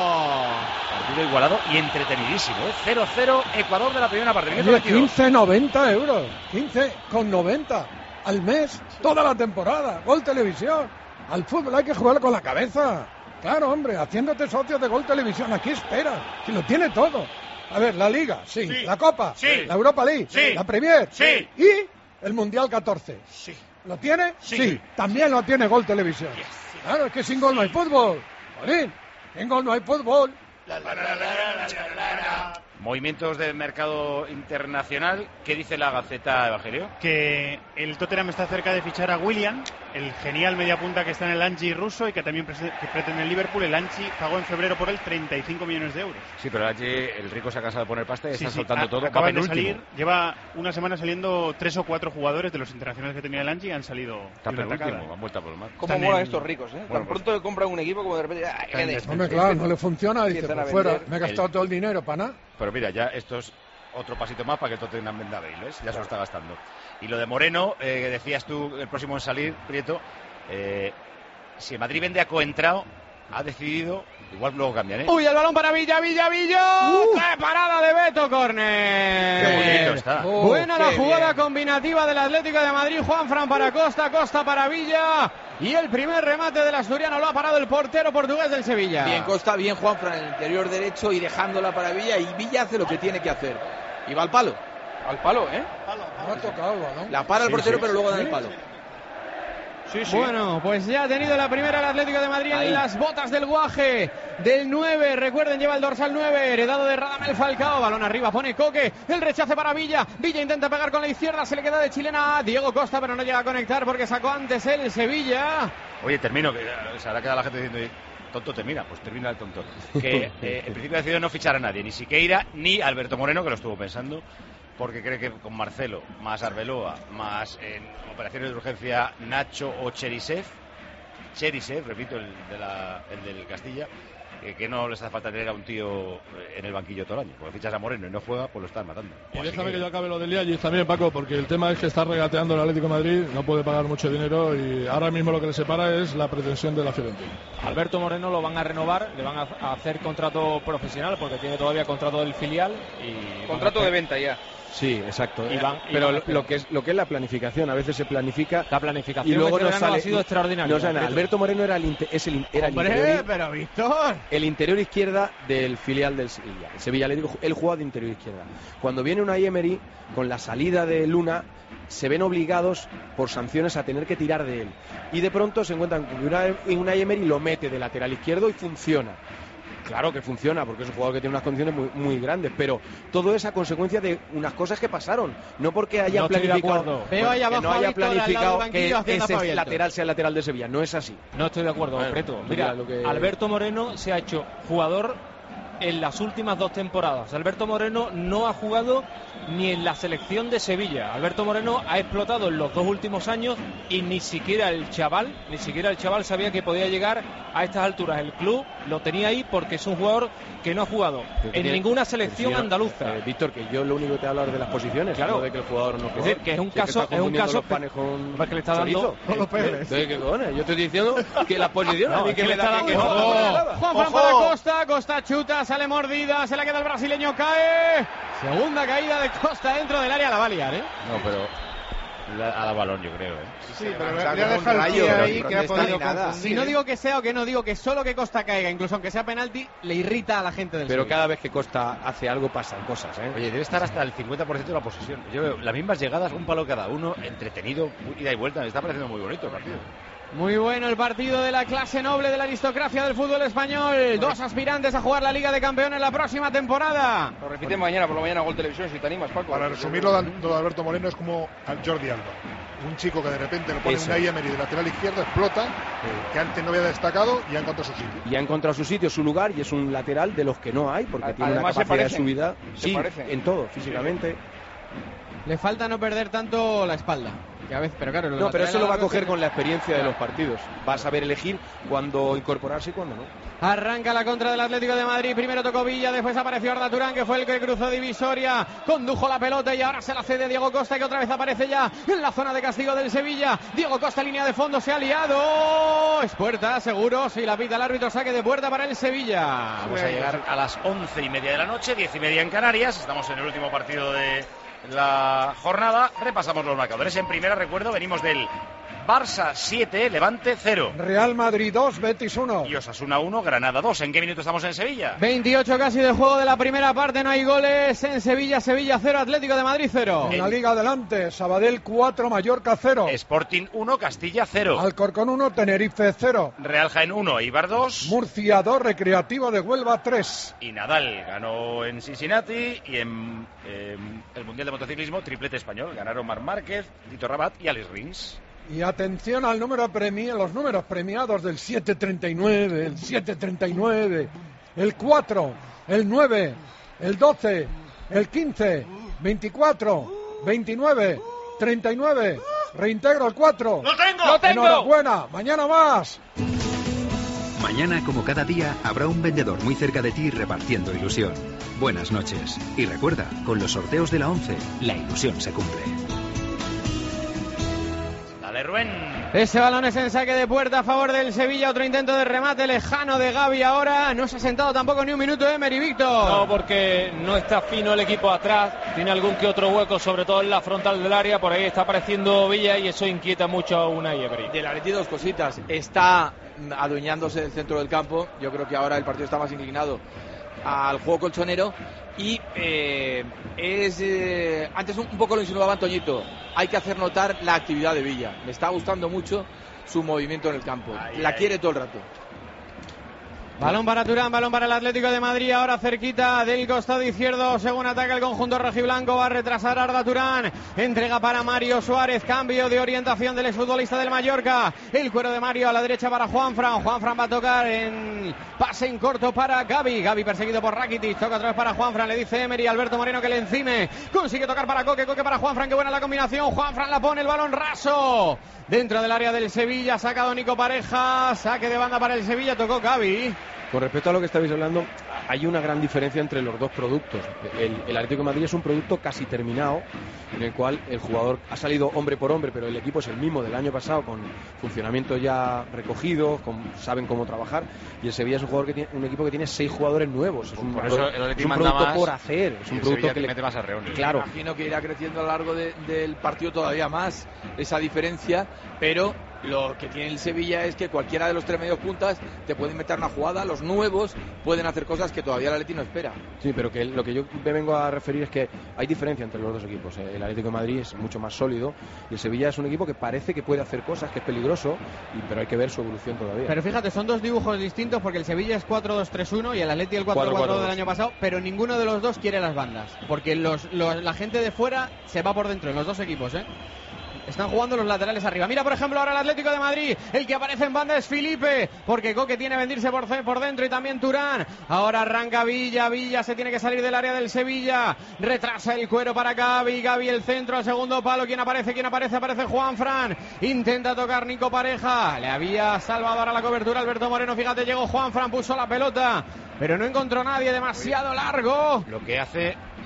Speaker 1: Partido igualado y entretenidísimo, ¿eh? cero cero Ecuador de la primera parte.
Speaker 2: quince noventa euros, quince con noventa al mes, toda la temporada, Gol Televisión. Al fútbol hay que jugar con la cabeza. Claro, hombre, haciéndote socio de Gol Televisión, aquí espera, si lo tiene todo. A ver, la Liga, sí, sí. La Copa,
Speaker 5: sí.
Speaker 2: La Europa League,
Speaker 5: sí.
Speaker 2: La Premier,
Speaker 5: sí.
Speaker 2: Y el Mundial catorce.
Speaker 5: Sí.
Speaker 2: ¿Lo tiene?
Speaker 5: Sí.
Speaker 2: Sí. También lo tiene Gol Televisión. Yes. Claro, es que sin gol no hay fútbol. Jolín, sin gol no hay fútbol. La, la, la, la, la,
Speaker 1: la, la, la. Movimientos del mercado internacional. ¿Qué dice la Gaceta, Evangelio?
Speaker 4: Que el Tottenham está cerca de fichar a Willian, el genial mediapunta que está en el Anji ruso y que también que pretende el Liverpool. El Anji pagó en febrero por él treinta y cinco millones de euros.
Speaker 1: Sí, pero el Anji, el rico se ha cansado de poner pasta y
Speaker 4: sí,
Speaker 1: está
Speaker 4: sí,
Speaker 1: soltando
Speaker 4: a,
Speaker 1: todo.
Speaker 4: Acaban de salir, lleva una semana saliendo tres o cuatro jugadores de los internacionales que tenía el Anji, han salido.
Speaker 1: Está penúltimo, han vuelto por el mar.
Speaker 10: ¿Cómo molan en... estos ricos, eh? Bueno, Tan pronto pues... compran un equipo como de repente.
Speaker 2: Hombre, claro, no le funciona, dice, por fuera, me he gastado el... todo el dinero para nada.
Speaker 1: Pero mira, ya esto es otro pasito más para que el Tottenham venda Bale, ¿ves? Ya se lo está gastando. Y lo de Moreno, eh, decías tú, el próximo en salir, Prieto, eh, si el Madrid vende a Coentrao, ha decidido, igual luego cambian, ¿eh?
Speaker 3: Uy, el balón para Villa, Villa, Villa. Uh, ¡Qué parada de Beto, córner!
Speaker 1: ¡Qué bonito está!
Speaker 3: Uh, Buena la jugada bien. Combinativa del Atlético de Madrid. Juanfran para Costa, Costa para Villa. Y el primer remate del asturiano lo ha parado el portero portugués del Sevilla.
Speaker 12: Bien Costa, bien Juanfran en el interior derecho y dejándola para Villa. Y Villa hace lo que tiene que hacer. Y va al palo.
Speaker 10: Al palo, ¿eh?
Speaker 2: Palo, palo. Ha tocado, ¿no?
Speaker 12: La para el sí, portero, sí, pero luego da el palo.
Speaker 3: Sí, sí. Bueno, pues ya ha tenido la primera el Atlético de Madrid Ahí. En las botas del Guaje del nueve. Recuerden, lleva el dorsal nueve, heredado de Radamel Falcao. Balón arriba, pone Coque. El rechace para Villa. Villa intenta pegar con la izquierda. Se le queda de chilena a Diego Costa, pero no llega a conectar porque sacó antes el Sevilla.
Speaker 1: Oye, termino, que se hará quedar la gente diciendo... Tonto termina, pues termina el tonto. Que eh, en principio ha decidido no fichar a nadie, ni Siqueira ni Alberto Moreno, que lo estuvo pensando, porque cree que con Marcelo, más Arbeloa, más en operaciones de urgencia Nacho o Cherisev, Cherisev, repito, el, de la, el del Castilla, eh, que no les hace falta tener a un tío en el banquillo todo el año, porque fichas a Moreno y no juega, pues lo están matando.
Speaker 7: Y o déjame que... que yo acabe lo del día y también, Paco, porque el tema es que está regateando el Atlético de Madrid, no puede pagar mucho dinero y ahora mismo lo que le separa es la pretensión de la Fiorentina.
Speaker 9: Alberto Moreno lo van a renovar, le van a hacer contrato profesional porque tiene todavía contrato del filial y
Speaker 10: contrato de venta ya.
Speaker 11: Sí, exacto.
Speaker 9: Y van, y
Speaker 11: pero
Speaker 9: van
Speaker 11: lo que es lo que es la planificación, a veces se planifica
Speaker 9: la planificación
Speaker 11: y luego no sale,
Speaker 9: ha sido extraordinaria.
Speaker 11: No sale, Alberto Moreno era el es el era
Speaker 3: Hombre,
Speaker 11: el interior,
Speaker 3: pero Víctor,
Speaker 11: el interior izquierda del filial del Sevilla. El Sevilla le digo, él juega de interior izquierda. Cuando viene una Emery con la salida de Luna, se ven obligados por sanciones a tener que tirar de él. Y de pronto se encuentran con una, una Emery lo mete de lateral izquierdo y funciona. Claro que funciona, porque es un jugador que tiene unas condiciones muy, muy grandes, pero todo es a consecuencia de unas cosas que pasaron, no porque haya
Speaker 9: no
Speaker 11: planificado,
Speaker 3: Veo ahí abajo
Speaker 11: que no haya
Speaker 3: Víctor,
Speaker 11: planificado que ese
Speaker 3: abierto.
Speaker 11: lateral sea el lateral de Sevilla, no es así.
Speaker 9: No estoy de acuerdo, bueno, Preto. Mira, lo que... Alberto Moreno se ha hecho jugador en las últimas dos temporadas. Alberto Moreno no ha jugado ni en la selección de Sevilla. Alberto Moreno ha explotado en los dos últimos años y ni siquiera el chaval, ni siquiera el chaval sabía que podía llegar a estas alturas. El club lo tenía ahí porque es un jugador que no ha jugado en tiene, ninguna selección andaluza.
Speaker 11: Eh, Víctor, que yo lo único que te hablo es de las posiciones,
Speaker 9: claro,
Speaker 11: no de que el jugador no juega.
Speaker 9: Es decir, que es un caso, es un caso
Speaker 11: con
Speaker 9: que le está dando
Speaker 11: con los peces. ¿Qué cojones? Yo estoy diciendo que las posiciones
Speaker 9: no,
Speaker 11: que, que
Speaker 9: le está dando.
Speaker 3: Juan para Costa, Costa chuta, sale mordida, se la queda el brasileño, cae. Segunda caída de Costa dentro del área, la va a liar, ¿eh?
Speaker 1: No, pero Le ha dado balón, yo creo. ¿eh?
Speaker 8: Sí, sí, pero le ha dejado el pie ahí que ha podido confundir.
Speaker 3: Si no digo que sea o que no digo que solo que Costa caiga, incluso aunque sea penalti, le irrita a la gente del
Speaker 11: Pero
Speaker 3: Sevilla.
Speaker 11: cada vez que Costa hace algo pasan cosas, ¿eh?
Speaker 1: Oye, debe estar hasta el cincuenta por ciento de la posesión. Yo veo las mismas llegadas, un palo cada uno, entretenido, ida y vuelta. Me está pareciendo muy bonito el partido.
Speaker 3: Muy bueno el partido de la clase noble de la aristocracia del fútbol español. Dos aspirantes a jugar la Liga de Campeones la próxima temporada.
Speaker 10: Lo repite mañana por la mañana Gol Televisión si te animas, Paco.
Speaker 2: Para resumirlo, lo de Alberto Moreno es como al Jordi Alba. Un chico que de repente le pone
Speaker 11: Eso.
Speaker 2: una Emery de lateral izquierdo, explota, que antes no había destacado y ha encontrado su sitio.
Speaker 11: Y ha encontrado su sitio, su lugar, y es un lateral de los que no hay, porque
Speaker 10: A-
Speaker 11: tiene una
Speaker 10: además se
Speaker 11: capacidad de
Speaker 10: parecen,
Speaker 11: subida.
Speaker 10: se
Speaker 11: Sí,
Speaker 10: parecen.
Speaker 11: en todo, físicamente.
Speaker 3: Le falta no perder tanto la espalda. Que a veces, pero claro, los
Speaker 11: No, pero eso lo va a
Speaker 3: laterales
Speaker 11: coger
Speaker 3: largos
Speaker 11: con la experiencia de
Speaker 3: Claro.
Speaker 11: los partidos. Va a saber elegir cuándo incorporarse y cuándo no.
Speaker 3: Arranca la contra del Atlético de Madrid. Primero tocó Villa, después apareció Arda Turán, que fue el que cruzó divisoria. Condujo la pelota y ahora se la cede Diego Costa, que otra vez aparece ya en la zona de castigo del Sevilla. Diego Costa, línea de fondo, se ha liado. Es puerta, seguro. Si la pita el árbitro, saque de puerta para el Sevilla.
Speaker 1: Vamos a llegar a las once y media de la noche, diez y media en Canarias. Estamos en el último partido de la jornada. Repasamos los marcadores. En primera, recuerdo, venimos del Barça siete, Levante cero.
Speaker 2: Real Madrid dos, Betis uno.
Speaker 1: Y Osasuna uno, Granada dos. ¿En qué minuto estamos en Sevilla?
Speaker 3: veintiocho casi de juego de la primera parte, no hay goles en Sevilla, Sevilla cero, Atlético de Madrid cero.
Speaker 2: En la Liga adelante, Sabadell cuatro, Mallorca cero.
Speaker 1: Sporting uno, Castilla cero.
Speaker 2: Alcorcón uno, Tenerife cero.
Speaker 1: Real Jaén uno, Eibar dos.
Speaker 2: Murcia dos, Recreativo de Huelva tres.
Speaker 1: Y Nadal ganó en Cincinnati. Y en eh, el Mundial de Motociclismo, triplete español. Ganaron Marc Márquez, Tito Rabat y Alex Rins.
Speaker 2: Y atención al número premi los números premiados del siete treinta y nueve, el siete treinta y nueve, el cuatro, el nueve, el doce, el quince, veinticuatro, veintinueve, treinta y nueve. Reintegro el cuatro.
Speaker 10: ¡Lo tengo! ¡Lo tengo!
Speaker 2: Enhorabuena, mañana más.
Speaker 13: Mañana, como cada día, habrá un vendedor muy cerca de ti repartiendo ilusión. Buenas noches. Y recuerda, con los sorteos de la once, la ilusión se cumple.
Speaker 1: Dale, Rubén.
Speaker 3: Ese balón es en saque de puerta a favor del Sevilla. Otro intento de remate lejano de Gavi ahora. No se ha sentado tampoco ni un minuto Emery, Víctor.
Speaker 9: No, porque no está fino el equipo atrás. Tiene algún que otro hueco, sobre todo en la frontal del área. Por ahí está apareciendo Villa y eso inquieta mucho a Unai Emery.
Speaker 12: Del Atleti dos cositas. Está adueñándose del centro del campo. Yo creo que ahora el partido está más inclinado al juego colchonero. Y eh, es eh, antes un, un poco lo insinuaba Antoñito. Hay que hacer notar la actividad de Villa. Me está gustando mucho su movimiento en el campo.
Speaker 1: Ahí,
Speaker 12: la
Speaker 1: ahí.
Speaker 12: quiere todo el rato.
Speaker 3: Balón para Turán, balón para el Atlético de Madrid, ahora cerquita del costado izquierdo, según ataca el conjunto rojiblanco, va a retrasar Arda Turán, entrega para Mario Suárez, cambio de orientación del exfutbolista del Mallorca, el cuero de Mario a la derecha para Juanfran, Juanfran va a tocar en pase en corto para Gavi, Gavi perseguido por Rakitic, toca otra vez para Juanfran, le dice Emery, Alberto Moreno que le encime, consigue tocar para Coque, Coque para Juanfran, qué buena la combinación, Juanfran la pone, el balón raso, dentro del área del Sevilla, sacado Nico Pareja, saque de banda para el Sevilla, tocó Gavi.
Speaker 11: Con respecto a lo que estabais hablando, hay una gran diferencia entre los dos productos. El, el Atlético de Madrid es un producto casi terminado, en el cual el jugador ha salido hombre por hombre, pero el equipo es el mismo del año pasado, con funcionamiento ya recogido, con, saben cómo trabajar, y el Sevilla es un jugador que tiene, un equipo que tiene seis jugadores nuevos. Es un,
Speaker 1: Por eso el
Speaker 11: es
Speaker 1: Atlético
Speaker 11: un
Speaker 1: manda
Speaker 11: producto
Speaker 1: más,
Speaker 11: por hacer, es
Speaker 1: y
Speaker 11: un
Speaker 1: el
Speaker 11: producto
Speaker 1: Sevilla
Speaker 11: que le
Speaker 1: mete más a Reón.
Speaker 11: Claro.
Speaker 12: Imagino que irá creciendo a lo largo de, del partido todavía más esa diferencia, pero lo que tiene el Sevilla es que cualquiera de los tres medios puntas te puede inventar una jugada, los nuevos pueden hacer cosas que todavía el Atleti no espera.
Speaker 11: Sí, pero que lo que yo me vengo a referir es que hay diferencia entre los dos equipos. El Atlético de Madrid es mucho más sólido y el Sevilla es un equipo que parece que puede hacer cosas, que es peligroso, y, pero hay que ver su evolución todavía.
Speaker 3: Pero fíjate, son dos dibujos distintos porque el Sevilla es cuatro dos tres uno y el Atleti el cuatro cuatro dos del año pasado, pero ninguno de los dos quiere las bandas, porque los, los, la gente de fuera se va por dentro en los dos equipos, ¿eh? Están jugando los laterales arriba. Mira, por ejemplo, ahora el Atlético de Madrid. El que aparece en banda es Felipe, porque Coque tiene que vendirse por, por dentro y también Turán. Ahora arranca Villa. Villa se tiene que salir del área del Sevilla. Retrasa el cuero para Gavi. Gavi el centro al segundo palo. ¿Quién aparece? ¿Quién aparece? Aparece Juanfran. Intenta tocar Nico Pareja. Le había salvado ahora la cobertura Alberto Moreno. Fíjate, llegó Juanfran, puso la pelota, pero no encontró nadie, demasiado largo.
Speaker 1: Lo que hace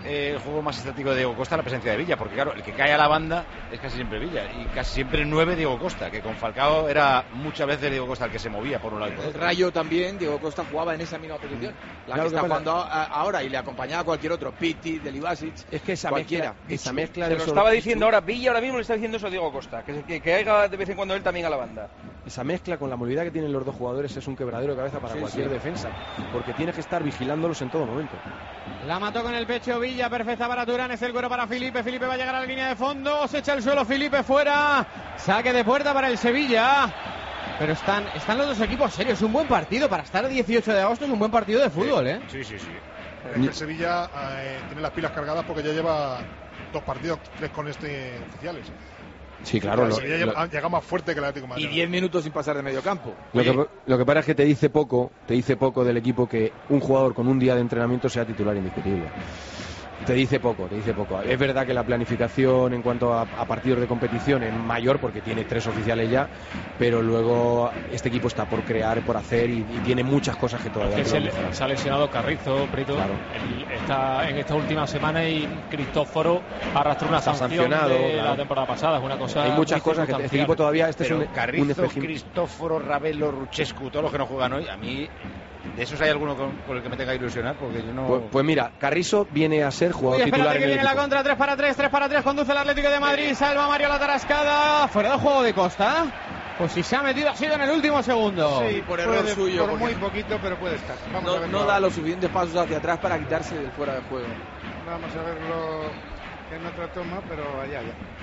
Speaker 1: eh, el juego más estático de Diego Costa la presencia de Villa, porque claro, el que cae a la banda es casi siempre Villa, y casi siempre nueve Diego Costa, que con Falcao era muchas veces Diego Costa el que se movía por un lado y por
Speaker 12: el
Speaker 1: otro.
Speaker 12: Rayo también, Diego Costa jugaba en esa misma posición, la claro, que está jugando a, ahora, y le acompañaba a cualquier otro, Pitti, Delibasic,
Speaker 11: es que esa
Speaker 12: cualquiera.
Speaker 11: Mezcla, esa mezcla de
Speaker 10: Te lo estaba diciendo ahora, Villa ahora mismo le está diciendo eso a Diego Costa, que, que, que haya de vez en cuando él también a la banda.
Speaker 11: Esa mezcla con la movilidad que tienen los dos jugadores es un quebradero de cabeza para sí, cualquier sí. defensa, porque tienes que estar vigilándolos en todo momento.
Speaker 3: La mató con el pecho Villa, perfecta para Turán, es el cuero para Felipe, Felipe va a llegar a la línea de fondo, se echa al suelo Felipe fuera, saque de puerta para el Sevilla. Pero están, están los dos equipos serios, es un buen partido para estar el dieciocho de agosto, es un buen partido de fútbol, ¿eh?
Speaker 7: Sí, sí, sí. Es que el Sevilla eh, tiene las pilas cargadas porque ya lleva dos partidos, tres con este oficiales.
Speaker 11: Sí, claro.
Speaker 7: El
Speaker 11: lo,
Speaker 7: Sevilla
Speaker 11: lo,
Speaker 7: llega más fuerte que el Atlético de Madrid.
Speaker 12: Y diez minutos sin pasar de medio campo.
Speaker 11: Lo que, lo que pasa es que te dice poco, te dice poco del equipo que un jugador con un día de entrenamiento sea titular indiscutible. Te dice poco, te dice poco. Es verdad que la planificación en cuanto a, a partidos de competición es mayor porque tiene tres oficiales ya, pero luego este equipo está por crear, por hacer y, y tiene muchas cosas que todavía
Speaker 9: es que se, se ha lesionado Carrizo, Prito,
Speaker 11: claro.
Speaker 9: el, está en esta última semana y Cristóforo arrastró una
Speaker 11: está
Speaker 9: sanción
Speaker 11: sancionado,
Speaker 9: de
Speaker 11: claro.
Speaker 9: la temporada pasada. Es una cosa
Speaker 11: hay muchas cosas que este equipo todavía este
Speaker 1: pero
Speaker 11: es un,
Speaker 1: Carrizo,
Speaker 11: un espejo...
Speaker 1: Cristóforo, Ravelo, Ruchescu, todos los que no juegan hoy, a mí ¿de esos hay alguno con, con el que me tenga que ilusionar? Porque yo no...
Speaker 11: Pues, pues mira, Carrizo viene a ser jugador
Speaker 3: Uy,
Speaker 11: titular
Speaker 3: que
Speaker 11: en el
Speaker 3: viene
Speaker 11: equipo.
Speaker 3: La contra, tres para tres, tres para tres, conduce el Atlético de Madrid, salva Mario la tarascada, fuera de juego de Costa. Pues si se ha metido ha sido en el último segundo.
Speaker 8: Sí, por error puede, suyo. Por muy poquito, pero puede estar. Vamos
Speaker 12: no
Speaker 8: a verlo.
Speaker 12: no da los suficientes pasos hacia atrás para quitarse del fuera de juego.
Speaker 8: Vamos a verlo en otra toma, pero allá,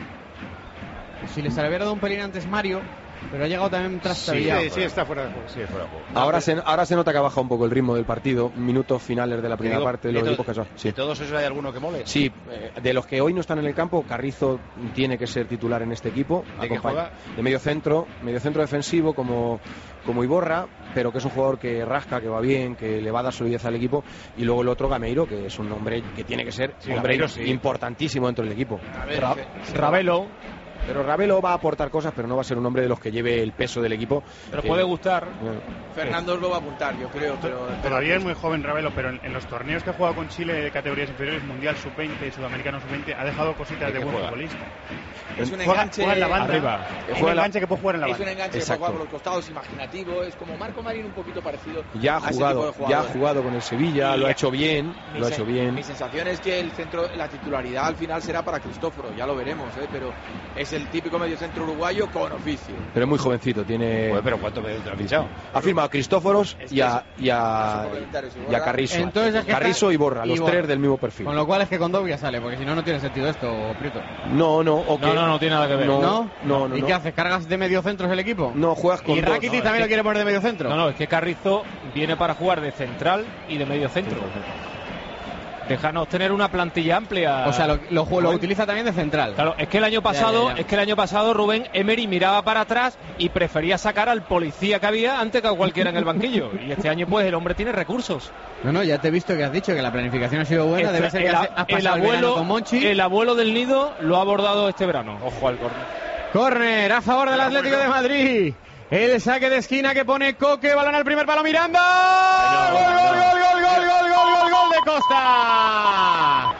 Speaker 8: allá.
Speaker 3: Si les hubiera dado un pelín antes Mario, pero ha llegado también trastabillado.
Speaker 8: Sí, sí, sí, está fuera de juego.
Speaker 1: Sí, fuera de juego.
Speaker 11: Ahora se, ahora se nota que ha bajado un poco el ritmo del partido, minutos finales de la primera digo, parte de los equipos que son. Sí.
Speaker 1: ¿De todos esos hay alguno que mole?
Speaker 11: Sí, eh, de los que hoy no están en el campo, Carrizo tiene que ser titular en este equipo.
Speaker 1: ¿De qué juega?
Speaker 11: De medio centro, medio centro defensivo como, como Iborra, pero que es un jugador que rasca, que va bien, que le va a dar solidez al equipo. Y luego el otro, Gameiro, que es un hombre que tiene que ser
Speaker 1: sí,
Speaker 11: un hombre
Speaker 1: Gameiro, sí.
Speaker 11: importantísimo dentro del equipo.
Speaker 3: A ver, Ra Ravelo.
Speaker 11: Pero Ravelo va a aportar cosas, pero no va a ser un hombre de los que lleve el peso del equipo.
Speaker 9: Pero
Speaker 11: que,
Speaker 9: puede gustar.
Speaker 11: Eh,
Speaker 12: Fernando lo va a apuntar, yo creo. Pero
Speaker 4: todavía es muy joven Ravelo, pero en, en los torneos que ha jugado con Chile de categorías inferiores, Mundial sub veinte, Sudamericano sub veinte, ha dejado cositas de buen juega? futbolista.
Speaker 12: Es un
Speaker 4: juega,
Speaker 12: enganche
Speaker 4: juega en la banda.
Speaker 9: Arriba.
Speaker 4: Es un enganche que puede jugar en la banda.
Speaker 12: Es un enganche que puede jugar por los costados, imaginativo. Es como Marco Marín, un poquito parecido.
Speaker 11: Ya ha jugado, ya ha jugado con el Sevilla, y lo ha hecho bien, lo ha hecho bien.
Speaker 12: Mi sensación es que el centro, la titularidad al final será para Cristóforo, ya lo veremos, ¿eh? Pero es el típico mediocentro uruguayo con oficio.
Speaker 11: Pero es muy jovencito, tiene.
Speaker 1: Pues, pero ¿cuánto me ha fichado?
Speaker 11: Ha firmado a Cristóforos y a, y a, y a Carrizo.
Speaker 3: Entonces es que
Speaker 11: Carrizo y Borra, los y Borra. tres del mismo perfil.
Speaker 3: Con lo cual es que con Dobia sale, porque si no, no tiene sentido esto, Prieto.
Speaker 11: No, no, okay.
Speaker 9: no, no, no tiene nada que ver.
Speaker 11: No,
Speaker 3: no,
Speaker 11: no, no.
Speaker 3: ¿Y
Speaker 11: no.
Speaker 3: qué haces? ¿Cargas de medio centros el equipo?
Speaker 11: No, juegas con
Speaker 3: ¿Y Rakitic
Speaker 11: dos. No,
Speaker 3: también
Speaker 9: que...
Speaker 3: lo quiere poner de medio centro?
Speaker 9: No, no, es que Carrizo viene para jugar de central y de medio centro. Déjanos tener una plantilla amplia.
Speaker 3: O sea, lo, lo, lo utiliza también de central.
Speaker 9: Claro, es que el año pasado, ya, ya, ya. es que el año pasado Rubén Emery miraba para atrás y prefería sacar al policía que había antes que a cualquiera en el banquillo. Y este año pues el hombre tiene recursos.
Speaker 3: No, no, ya te he visto que has dicho que la planificación ha sido buena.
Speaker 9: Este,
Speaker 3: Debe ser que
Speaker 9: el,
Speaker 3: has, has
Speaker 9: el abuelo,
Speaker 3: con Monchi.
Speaker 9: El abuelo del nido lo ha abordado este verano.
Speaker 1: Ojo al córner.
Speaker 3: Córner a favor del Atlético de Madrid. El saque de esquina que pone Coque, balón al primer palo Miranda. ¡Gol, gol, gol, gol, gol, gol, gol, gol, gol de Costa!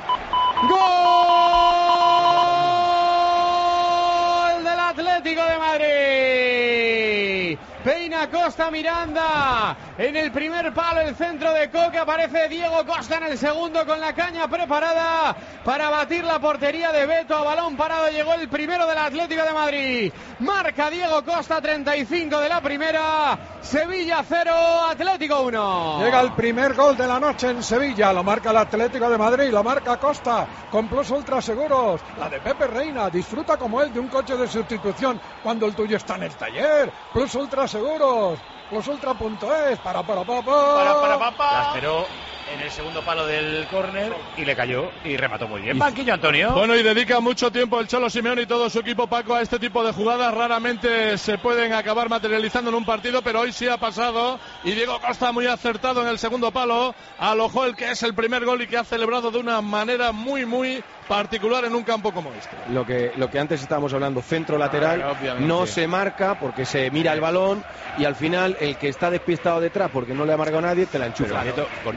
Speaker 3: ¡Gol del Atlético de Madrid! Peina Costa Miranda en el primer palo, el centro de Coque, aparece Diego Costa en el segundo con la caña preparada para batir la portería de Beto. A balón parado llegó el primero del Atlético de Madrid, marca Diego Costa, treinta y cinco de la primera. Sevilla cero, Atlético uno.
Speaker 2: Llega el primer gol de la noche en Sevilla, lo marca el Atlético de Madrid, lo marca Costa con Plus Ultra Seguros, la de Pepe Reina. Disfruta como él de un coche de sustitución cuando el tuyo está en el taller. Plus Ultra Seguros, plusultra punto es. Para para para
Speaker 1: para para para para. La esperó en el segundo palo del córner y le cayó y remató muy bien. Banquillo, Antonio.
Speaker 7: Bueno, y dedica mucho tiempo el Cholo Simeone y todo su equipo, Paco, a este tipo de jugadas. Raramente se pueden acabar materializando en un partido, pero hoy sí ha pasado. Y Diego Costa muy acertado en el segundo palo. Alojó el que es el primer gol y que ha celebrado de una manera muy, muy particular en un campo como este.
Speaker 11: Lo que, lo que antes estábamos hablando, centro lateral, ah, no se marca porque se mira el balón y al final el que está despistado detrás porque no le ha marcado nadie te la enchufa.
Speaker 1: Pero, con Iborra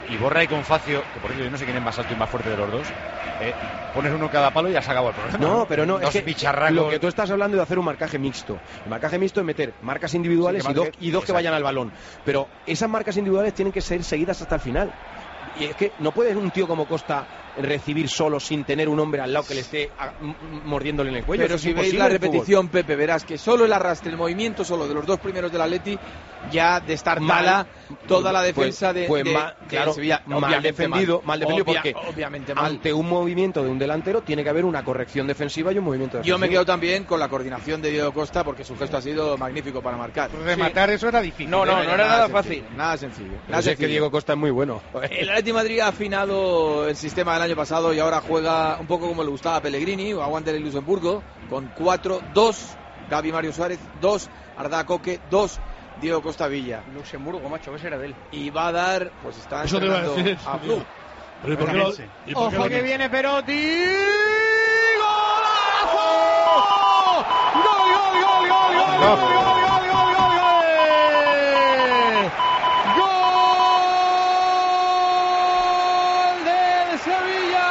Speaker 1: ahí con Facio, que por ello yo no sé quién es más alto y más fuerte de los dos, eh, pones uno en cada palo y ya se acabó el problema.
Speaker 11: No, pero no,
Speaker 1: dos
Speaker 11: es que
Speaker 1: bicharracos.
Speaker 11: Lo que tú estás hablando de hacer un marcaje mixto. El marcaje mixto es meter marcas individuales sí, y, dos, y dos que vayan al balón. Pero esas marcas individuales tienen que ser seguidas hasta el final. Y es que no puede un tío como Costa recibir solo sin tener un hombre al lado que le esté a, m- mordiéndole en el cuello.
Speaker 12: Pero si veis la repetición, Pepe, verás que solo el arrastre, el movimiento solo de los dos primeros del Atleti ya destartala toda la defensa
Speaker 11: pues,
Speaker 12: de,
Speaker 11: pues
Speaker 12: de,
Speaker 11: ma,
Speaker 12: de
Speaker 11: claro,
Speaker 12: Sevilla.
Speaker 11: Mal defendido, mal, mal defendido
Speaker 12: Obvia,
Speaker 11: porque
Speaker 12: obviamente mal.
Speaker 11: Ante un movimiento de un delantero tiene que haber una corrección defensiva y un movimiento defensivo.
Speaker 12: Yo me quedo también con la coordinación de Diego Costa porque su gesto ha sido magnífico para marcar.
Speaker 8: Rematar sí. Eso era difícil.
Speaker 10: No, no, no, no era nada fácil.
Speaker 12: Sencillo, nada sencillo.
Speaker 11: Nada
Speaker 12: Nada
Speaker 11: sencillo. Es que Diego Costa es muy bueno.
Speaker 12: El Atleti Madrid ha afinado el sistema del año pasado y ahora juega un poco como le gustaba a Pellegrini o a Wander en Luxemburgo, con cuatro dos, Gavi Mario Suárez, dos, Arda Coque, dos, Diego Costa Villa.
Speaker 10: Luxemburgo, macho, ese era de él.
Speaker 12: Y va a dar, pues está
Speaker 7: Eso te iba a decir.
Speaker 12: a Flu.
Speaker 7: Pero ¿y por qué lo- y por qué
Speaker 3: Ojo
Speaker 7: lo-
Speaker 3: que viene Perotti. ¡Golazo! ¡Gol, gol, gol, gol, gol, gol, gol, gol, gol, gol, gol! ¡Gol del Sevilla!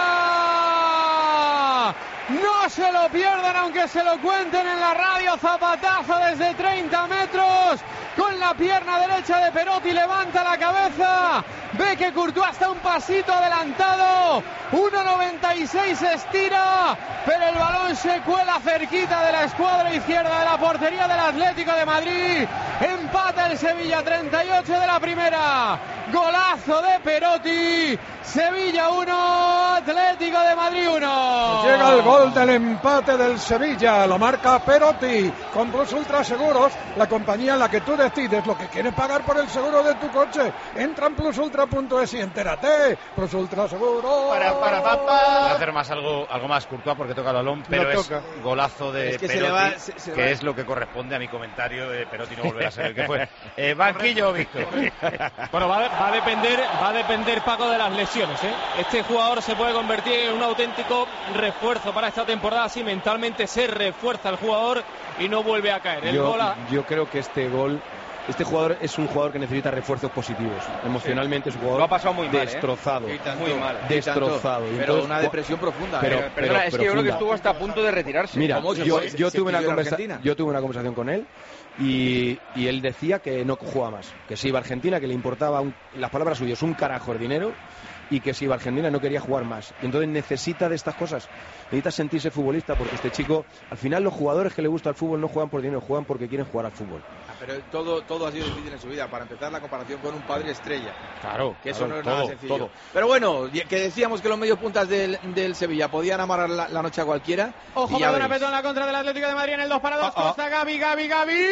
Speaker 3: No se lo pierdan aunque se lo cuenten en la radio. Zapatazo desde treinta metros. Con la pierna derecha de Perotti levanta la cabeza. Ve que Courtois está un pasito adelantado. uno noventa y seis estira. Pero el balón se cuela cerquita de la escuadra izquierda de la portería del Atlético de Madrid. Empata el Sevilla, treinta y ocho de la primera. Golazo de Perotti. Sevilla uno, Atlético de Madrid uno.
Speaker 2: Llega el gol del empate del Sevilla, lo marca Perotti con Plus Ultra Seguros, la compañía en la que tú decides lo que quieres pagar por el seguro de tu coche. Entra en plus ultra punto es y entérate. Plus Ultra Seguros.
Speaker 8: Para, para, para,
Speaker 1: Voy
Speaker 8: para.
Speaker 1: a hacer más algo, algo más Courtois porque toca el balón, pero
Speaker 8: Lo
Speaker 1: es
Speaker 8: toca.
Speaker 1: golazo de
Speaker 12: Es que se
Speaker 1: Perotti,
Speaker 12: le va- se- se
Speaker 1: que
Speaker 12: va.
Speaker 1: es lo que corresponde a mi comentario de Perotti no volver a ser el que fue. Eh, banquillo, Víctor.
Speaker 9: Bueno, va, va a depender, va a depender, Paco, de las lesiones, ¿eh? Este jugador se puede convertir en un auténtico refuerzo para esta temporada si mentalmente se refuerza el jugador y no vuelve a caer. El
Speaker 11: Yo,
Speaker 9: gol a-
Speaker 11: yo creo que este gol, este jugador es un jugador que necesita refuerzos positivos. Emocionalmente es un jugador
Speaker 10: Lo ha pasado muy mal, ¿eh?
Speaker 11: destrozado,
Speaker 10: Y tanto. Muy mal.
Speaker 11: destrozado. Y
Speaker 12: Pero
Speaker 11: entonces,
Speaker 12: una depresión profunda.
Speaker 11: pero-
Speaker 12: ¿eh?
Speaker 10: Perdona, es que yo creo que
Speaker 11: profunda.
Speaker 10: estuvo hasta a punto de retirarse.
Speaker 11: Mira,
Speaker 12: ¿Cómo se
Speaker 11: yo,
Speaker 12: fue?
Speaker 11: yo
Speaker 12: Se
Speaker 11: tuve una
Speaker 12: pidió a
Speaker 11: conversa-
Speaker 12: Argentina.
Speaker 11: yo tuve una conversación con él y, y él decía que no jugaba más, que se iba a Argentina, que le importaba, un- las palabras suyas, un carajo el dinero, y que si iba a Argentina no quería jugar más. Y entonces necesita de estas cosas, necesita sentirse futbolista, porque este chico, al final los jugadores que le gusta el fútbol no juegan por dinero, juegan porque quieren jugar al fútbol.
Speaker 12: Ah, Pero todo, todo ha sido difícil en su vida. Para empezar, la comparación con un padre estrella.
Speaker 11: Claro,
Speaker 12: Que eso
Speaker 11: claro,
Speaker 12: no es
Speaker 11: todo,
Speaker 12: nada sencillo.
Speaker 11: todo.
Speaker 12: Pero bueno, y- que decíamos que los medios puntas del, del Sevilla podían amarrar la, la noche a cualquiera.
Speaker 3: Ojo,
Speaker 12: y ya
Speaker 3: Maradona
Speaker 12: veréis.
Speaker 3: petó en la contra del Atlético de Madrid en el dos para dos.
Speaker 12: Ah, ah.
Speaker 3: Costa, Gavi, Gavi, Gavi.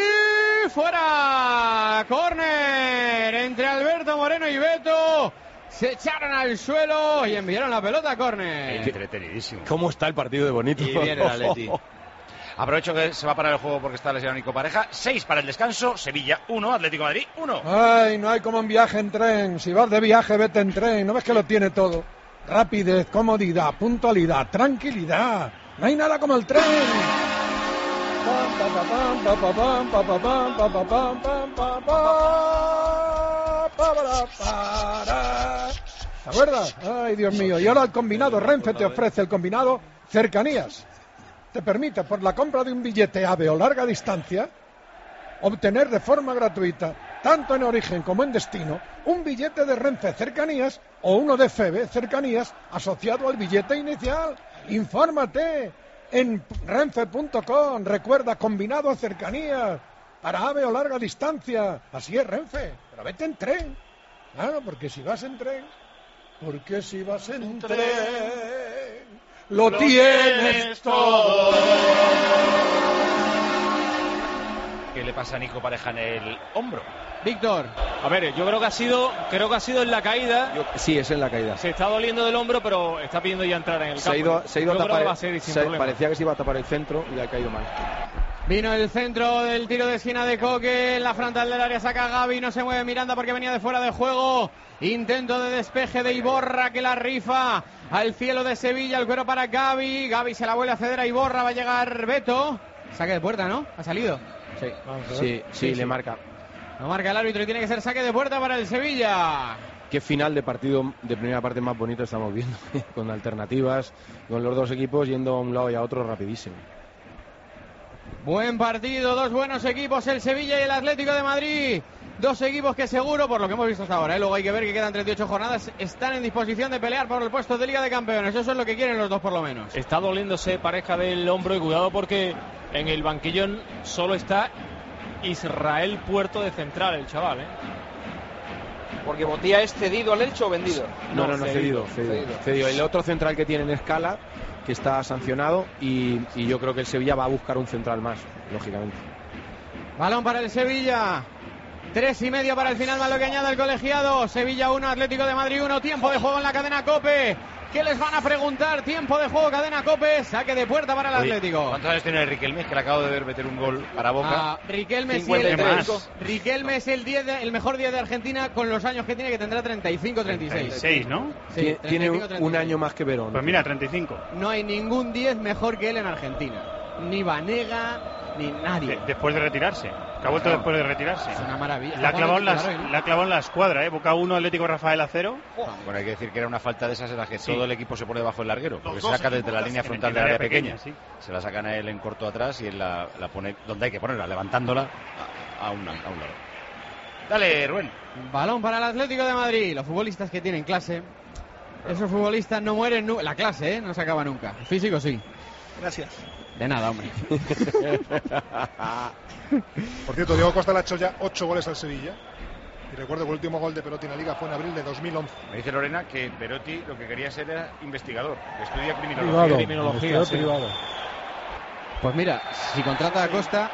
Speaker 3: Fuera. Córner entre Alberto Moreno y Beto. Se echaron al suelo y enviaron la pelota a córner.
Speaker 1: Entretenidísimo.
Speaker 11: ¿Cómo está el partido de bonito?
Speaker 12: Y viene el Atleti.
Speaker 1: Aprovecho que se va a parar el juego porque está lesionado Nico Pareja. seis para el descanso. Sevilla uno, Atlético de Madrid uno.
Speaker 2: Ay, no hay como un viaje en tren. Si vas de viaje, vete en tren. ¿No ves que lo tiene todo? Rapidez, comodidad, puntualidad, tranquilidad. No hay nada como el tren. Pam, pam, pam, pam, pam, pam, pam, pam, pam, pam, pam, pam, pam, para, para. ¿Te acuerdas? Ay, Dios mío. Y ahora el combinado Renfe te ofrece el combinado Cercanías. Te permite, por la compra de un billete AVE o larga distancia, obtener de forma gratuita, tanto en origen como en destino, un billete de Renfe Cercanías o uno de FEBE Cercanías asociado al billete inicial. Infórmate en renfe punto com. Recuerda, combinado Cercanías para AVE o larga distancia. Así es, Renfe, pero vete en tren. Claro, porque si vas en tren, porque si vas en tren, lo tienes todo.
Speaker 1: ¿Qué le pasa a Nico Pareja en el hombro?
Speaker 3: Víctor.
Speaker 9: A ver, yo creo que ha sido, creo que ha sido en la caída.
Speaker 11: Yo- sí, es en la caída.
Speaker 9: Se está doliendo del hombro, pero está pidiendo ya entrar en el
Speaker 11: Se ha
Speaker 9: campo.
Speaker 11: ido, se ha ido
Speaker 9: Yo
Speaker 11: a
Speaker 9: creo que va
Speaker 11: tapar.
Speaker 9: a ser sin
Speaker 11: se-
Speaker 9: problema.
Speaker 11: parecía que se iba a tapar el centro y le ha caído mal.
Speaker 3: Vino el centro del tiro de esquina de Coque, en la frontal del área saca Gavi, no se mueve Miranda porque venía de fuera de juego. Intento de despeje de Iborra que la rifa al cielo de Sevilla, el cuero para Gavi. Gavi se la vuelve a ceder a Iborra, va a llegar Beto. Saque de puerta, ¿no? Ha salido.
Speaker 11: Sí,
Speaker 3: Vamos a ver.
Speaker 11: sí, sí,
Speaker 3: Sí,
Speaker 11: le
Speaker 3: sí.
Speaker 11: marca.
Speaker 3: Lo marca el árbitro y tiene que ser saque de puerta para el Sevilla.
Speaker 11: qué final de partido de primera parte más bonito estamos viendo, con alternativas, con los dos equipos yendo a un lado y a otro rapidísimo.
Speaker 3: Buen partido, dos buenos equipos, el Sevilla y el Atlético de Madrid. Dos equipos que seguro, por lo que hemos visto hasta ahora, ¿eh? Luego hay que ver que quedan treinta y ocho jornadas, están en disposición de pelear por el puesto de Liga de Campeones. Eso es lo que quieren los dos por lo menos.
Speaker 9: Está doliéndose Pareja del hombro y cuidado porque en el banquillo solo está Israel Puerto de central, el chaval, ¿eh?
Speaker 10: Porque Botía es cedido al Elche o vendido.
Speaker 11: No, no, no, cedido, cedido, cedido. cedido. El otro central que tiene en Escala, que está sancionado, y, y yo creo que el Sevilla va a buscar un central más, lógicamente.
Speaker 3: Balón para el Sevilla. Tres y medio para el final, más lo que añade el colegiado. Sevilla uno, Atlético de Madrid uno. Tiempo de juego en la cadena COPE. ¿Qué les van a preguntar? Tiempo de juego, cadena COPE. Saque de puerta para el
Speaker 1: Oye,
Speaker 3: Atlético.
Speaker 1: ¿cuántos años tiene Riquelme? Que le acabo de ver meter un gol para Boca.
Speaker 3: Ah, Riquelme, sí, el, Riquelme es el, diez de, el mejor diez de Argentina con los años que tiene, que tendrá treinta y cinco, treinta y seis.
Speaker 4: treinta y seis, ¿no?
Speaker 3: Sí,
Speaker 11: tiene un, un año más que Verón.
Speaker 4: Pues mira, treinta y cinco.
Speaker 3: No hay ningún diez mejor que él en Argentina. Ni Vanega, ni nadie.
Speaker 4: De, después de retirarse. Que ha vuelto
Speaker 3: no.
Speaker 4: después de retirarse.
Speaker 3: Es una maravilla.
Speaker 4: La clavó en las, la clavó en la escuadra, ¿eh? Boca uno, Atlético Rafael a cero.
Speaker 1: Bueno, hay que decir que era una falta de esas en las que sí. todo el equipo se pone debajo del larguero. Porque se saca desde la línea frontal del área pequeña. pequeña. Sí. Se la sacan a él en corto atrás y él la, la pone donde hay que ponerla, levantándola a, a, una, a un lado. Dale, Rubén.
Speaker 3: Balón para el Atlético de Madrid. Los futbolistas que tienen clase. Esos futbolistas no mueren. Nu- la clase, ¿eh? No se acaba nunca. El físico sí.
Speaker 5: Gracias.
Speaker 3: De nada, hombre.
Speaker 14: Por cierto, Diego Costa le ha hecho ya ocho goles al Sevilla. Y recuerdo que el último gol de Perotti en la Liga fue en abril de dos mil once.
Speaker 1: Me dice Lorena que Perotti lo que quería ser era investigador, que estudia criminología.
Speaker 2: Privado,
Speaker 1: criminología
Speaker 2: sí. privado.
Speaker 3: Pues mira, si contrata a Costa.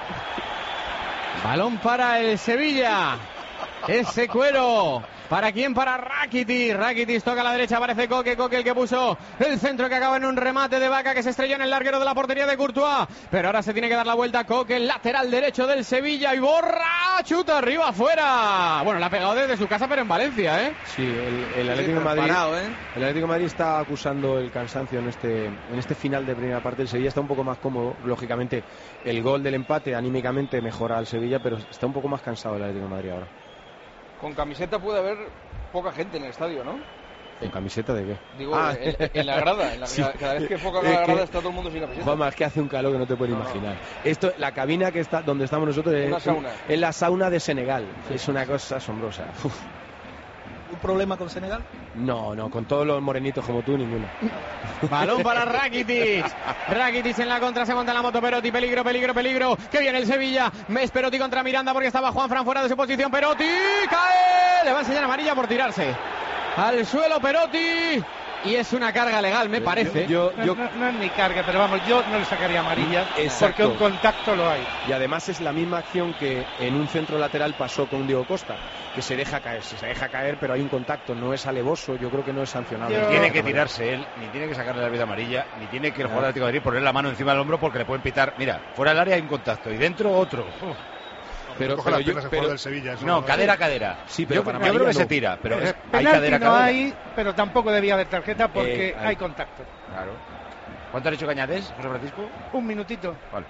Speaker 3: Balón para el Sevilla. Ese cuero. ¿Para quién? Para Rakitic. Rakitic toca a la derecha, aparece Coque. Coque el que puso el centro que acaba en un remate de Vaca que se estrelló en el larguero de la portería de Courtois. Pero ahora se tiene que dar la vuelta Coque, el lateral derecho del Sevilla y borra, chuta arriba, afuera. Bueno, la ha pegado desde su casa, pero en Valencia, ¿eh?
Speaker 11: Sí, el, el Atlético de Madrid, ¿eh? El Atlético de Madrid está acusando el cansancio en este, en este final de primera parte. El Sevilla está un poco más cómodo, lógicamente. El gol del empate anímicamente mejora al Sevilla, pero está un poco más cansado el Atlético de Madrid ahora.
Speaker 10: Con camiseta puede haber poca gente en el estadio, ¿no?
Speaker 11: ¿Con camiseta de qué?
Speaker 10: Digo, ah. en, en la grada. En la, sí. Cada vez que enfoca la grada está todo el mundo sin camiseta.
Speaker 11: Juanma, es que hace un calor que no te puedes no, imaginar. No. Esto, la cabina que está donde estamos nosotros es,
Speaker 10: una sauna.
Speaker 11: es la sauna de Senegal. Sí. Es una cosa asombrosa. Uf.
Speaker 5: ¿Un problema con Senegal?
Speaker 11: No, no, con todos los morenitos como tú, ninguno.
Speaker 3: Balón para Rakitic. Rakitic en la contra, se monta en la moto Perotti. Peligro, peligro, peligro. Que viene el Sevilla. Es Perotti contra Miranda porque estaba Juanfran fuera de su posición. Perotti cae. Le va a enseñar amarilla por tirarse al suelo Perotti. Y es una carga legal, me parece.
Speaker 5: Yo, yo, yo... No, no, no es ni carga, pero vamos, yo no le sacaría amarilla. Exacto. Porque un contacto lo hay.
Speaker 11: Y además es la misma acción que en un centro lateral pasó con Diego Costa, que se deja caer, se deja caer, pero hay un contacto, no es alevoso, yo creo que no es sancionable.
Speaker 1: Ni tiene que tirarse él, ni tiene que sacarle la vida amarilla, ni tiene que el jugador de Atlético de Madrid poner la mano encima del hombro porque le pueden pitar. Mira, fuera del área hay un contacto y dentro otro. Uf.
Speaker 14: Pero, pero, pero, yo, pero del Sevilla,
Speaker 1: no, no, cadera a cadera.
Speaker 11: Sí, pero
Speaker 1: yo,
Speaker 11: para
Speaker 1: yo creo que
Speaker 11: no.
Speaker 1: se tira, pero
Speaker 5: eh,
Speaker 1: hay cadera a
Speaker 5: no
Speaker 1: cadera.
Speaker 5: Hay, pero tampoco debía haber tarjeta porque
Speaker 1: eh,
Speaker 5: hay, hay contacto.
Speaker 1: Claro. ¿Cuánto ha dicho Cañades, José Francisco?
Speaker 5: Un minutito.
Speaker 1: Vale.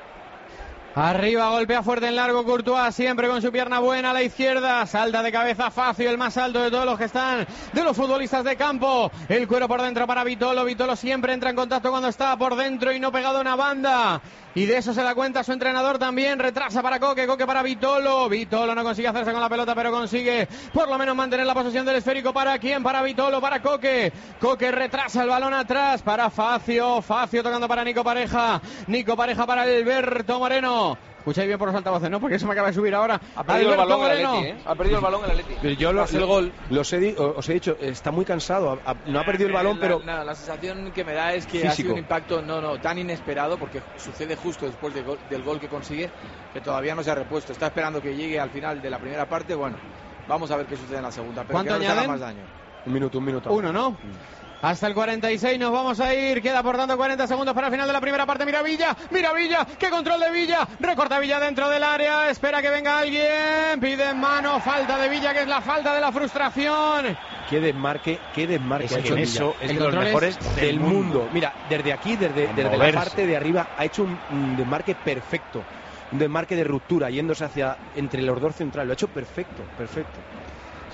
Speaker 3: Arriba, golpea fuerte en largo Courtois, siempre con su pierna buena a la izquierda, salta de cabeza Facio, el más alto de todos los que están, de los futbolistas de campo, el cuero por dentro para Vitolo, Vitolo siempre entra en contacto cuando está por dentro y no pegado a una banda, y de eso se da cuenta su entrenador también, retrasa para Coque, Coque para Vitolo, Vitolo no consigue hacerse con la pelota, pero consigue por lo menos mantener la posesión del esférico. ¿Para quién? Para Vitolo, para Coque, Coque retrasa el balón atrás para Facio, Facio tocando para Nico Pareja, Nico Pareja para Alberto Moreno. Escucháis bien por los altavoces, ¿no? Porque eso me acaba de subir ahora.
Speaker 10: Ha perdido el balón el Atleti, ¿eh? Ha perdido el balón el Atleti.
Speaker 11: Pero yo lo, el gol. Los he di, os he dicho, está muy cansado. No ha perdido el balón,
Speaker 12: la,
Speaker 11: pero...
Speaker 12: La, la sensación que me da es que físico. Ha sido un impacto no, no, tan inesperado, porque sucede justo después de gol, del gol que consigue, que todavía no se ha repuesto. Está esperando que llegue al final de la primera parte. Bueno, vamos a ver qué sucede en la segunda. Pero
Speaker 3: ¿cuánto
Speaker 12: que no
Speaker 3: añaden?
Speaker 12: Más daño.
Speaker 11: Un minuto, un minuto.
Speaker 3: Uno, ¿no? Mm. Hasta el cuarenta y seis nos vamos a ir. Queda por tanto cuarenta segundos para el final de la primera parte. Mira Villa, mira Villa, qué control de Villa. Recorta Villa dentro del área. Espera que venga alguien. Pide en mano. Falta de Villa, que es la falta de la frustración.
Speaker 11: Qué desmarque, qué desmarque.
Speaker 1: Es que en eso es de los mejores
Speaker 11: del, del mundo. mundo. Mira, desde aquí, desde, desde la parte de arriba, ha hecho un, un desmarque perfecto. Un desmarque de ruptura, yéndose hacia entre los dos centrales. Lo ha hecho perfecto, perfecto.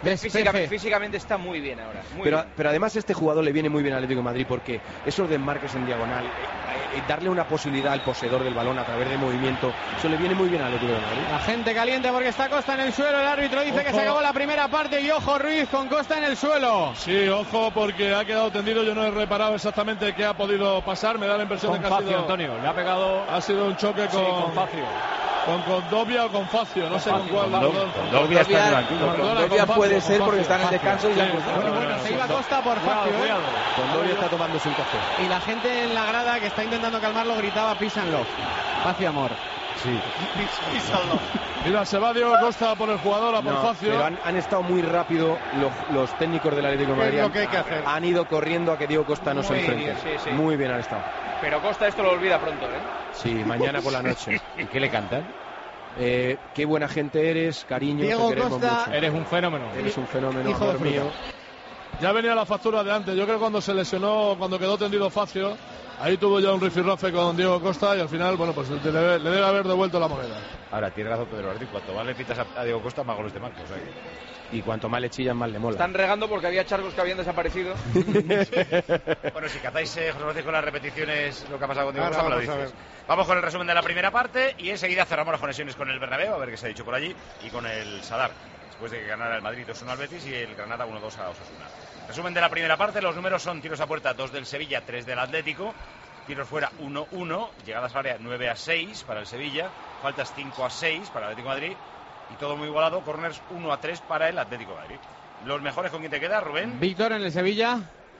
Speaker 10: Físicamente, físicamente está muy bien ahora. Muy
Speaker 11: pero,
Speaker 10: bien.
Speaker 11: pero además este jugador le viene muy bien al Atlético de Madrid porque esos desmarques en diagonal, eh, eh, darle una posibilidad al poseedor del balón a través de movimiento, eso le viene muy bien al Atlético de Madrid.
Speaker 3: La gente caliente porque está Costa en el suelo. El árbitro dice ojo. que se acabó la primera parte y ojo Ruiz con Costa en el suelo.
Speaker 7: Sí, ojo porque ha quedado tendido. Yo no he reparado exactamente qué ha podido pasar. Me da la impresión
Speaker 9: con
Speaker 7: de que
Speaker 9: Facio,
Speaker 7: ha sido...
Speaker 9: Antonio, le ha pegado...
Speaker 7: Ha sido un choque con...
Speaker 9: Sí, con Facio.
Speaker 7: Con Condovia o con Facio, no
Speaker 9: con
Speaker 7: sé
Speaker 9: Facio,
Speaker 7: con cuál.
Speaker 1: Condovia está en el banquillo.
Speaker 12: Condovia puede ser porque está en el descanso y
Speaker 3: sí, bueno, bueno, se iba Costa por Facio.
Speaker 11: Cuidado, ¿eh? Condovia está tomándose un café.
Speaker 3: Y la gente en la grada que está intentando calmarlo gritaba písanlo. Facio amor.
Speaker 11: Sí.
Speaker 7: Písanlo. Mira, se va Diego Costa por el jugador a por
Speaker 11: no,
Speaker 7: Facio.
Speaker 11: Pero han, han estado muy rápido los, los técnicos del Atlético de Madrid.
Speaker 8: Es lo que hay que hacer.
Speaker 11: Han ido corriendo a que Diego Costa no
Speaker 10: muy
Speaker 11: se enfrente.
Speaker 10: Bien, sí, sí.
Speaker 11: Muy bien han estado.
Speaker 10: Pero Costa esto lo olvida pronto, ¿eh?
Speaker 11: Sí, mañana por la noche.
Speaker 1: ¿Y qué le cantan?
Speaker 11: Eh, qué buena gente eres, cariño,
Speaker 3: Diego
Speaker 11: te queremos
Speaker 3: Costa,
Speaker 11: mucho.
Speaker 9: Eres un fenómeno.
Speaker 11: Eres un fenómeno,
Speaker 3: Hijo
Speaker 11: amor
Speaker 3: de
Speaker 11: mío.
Speaker 7: Ya venía la factura de antes. Yo creo que cuando se lesionó, cuando quedó tendido Facio, ahí tuvo ya un rifirrafe con Diego Costa y al final, bueno, pues le debe, le debe haber devuelto la moneda.
Speaker 1: Ahora, tiene razón Pedro Martín. Cuanto más le pitas a, a Diego Costa, más goles de marca. O sea que...
Speaker 11: Y cuanto más le chillan, más le mola.
Speaker 10: Están regando porque había charcos que habían desaparecido.
Speaker 1: Bueno, si catáis, eh, José Francisco, con las repeticiones, lo que ha pasado con Diego Costa, me lo dices. Vamos con el resumen de la primera parte y enseguida cerramos las conexiones con el Bernabéu, a ver qué se ha dicho por allí, y con el Sadar, después de que ganara el Madrid dos uno al Betis y el Granada uno dos a Osasuna. Resumen de la primera parte, los números son tiros a puerta dos del Sevilla, tres del Atlético, tiros fuera uno uno, llegadas al área nueve a seis para el Sevilla, faltas cinco a seis para el Atlético de Madrid y todo muy igualado, corners uno a tres para el Atlético de Madrid. Los mejores, ¿con quién te queda, Rubén?
Speaker 3: Víctor en el Sevilla.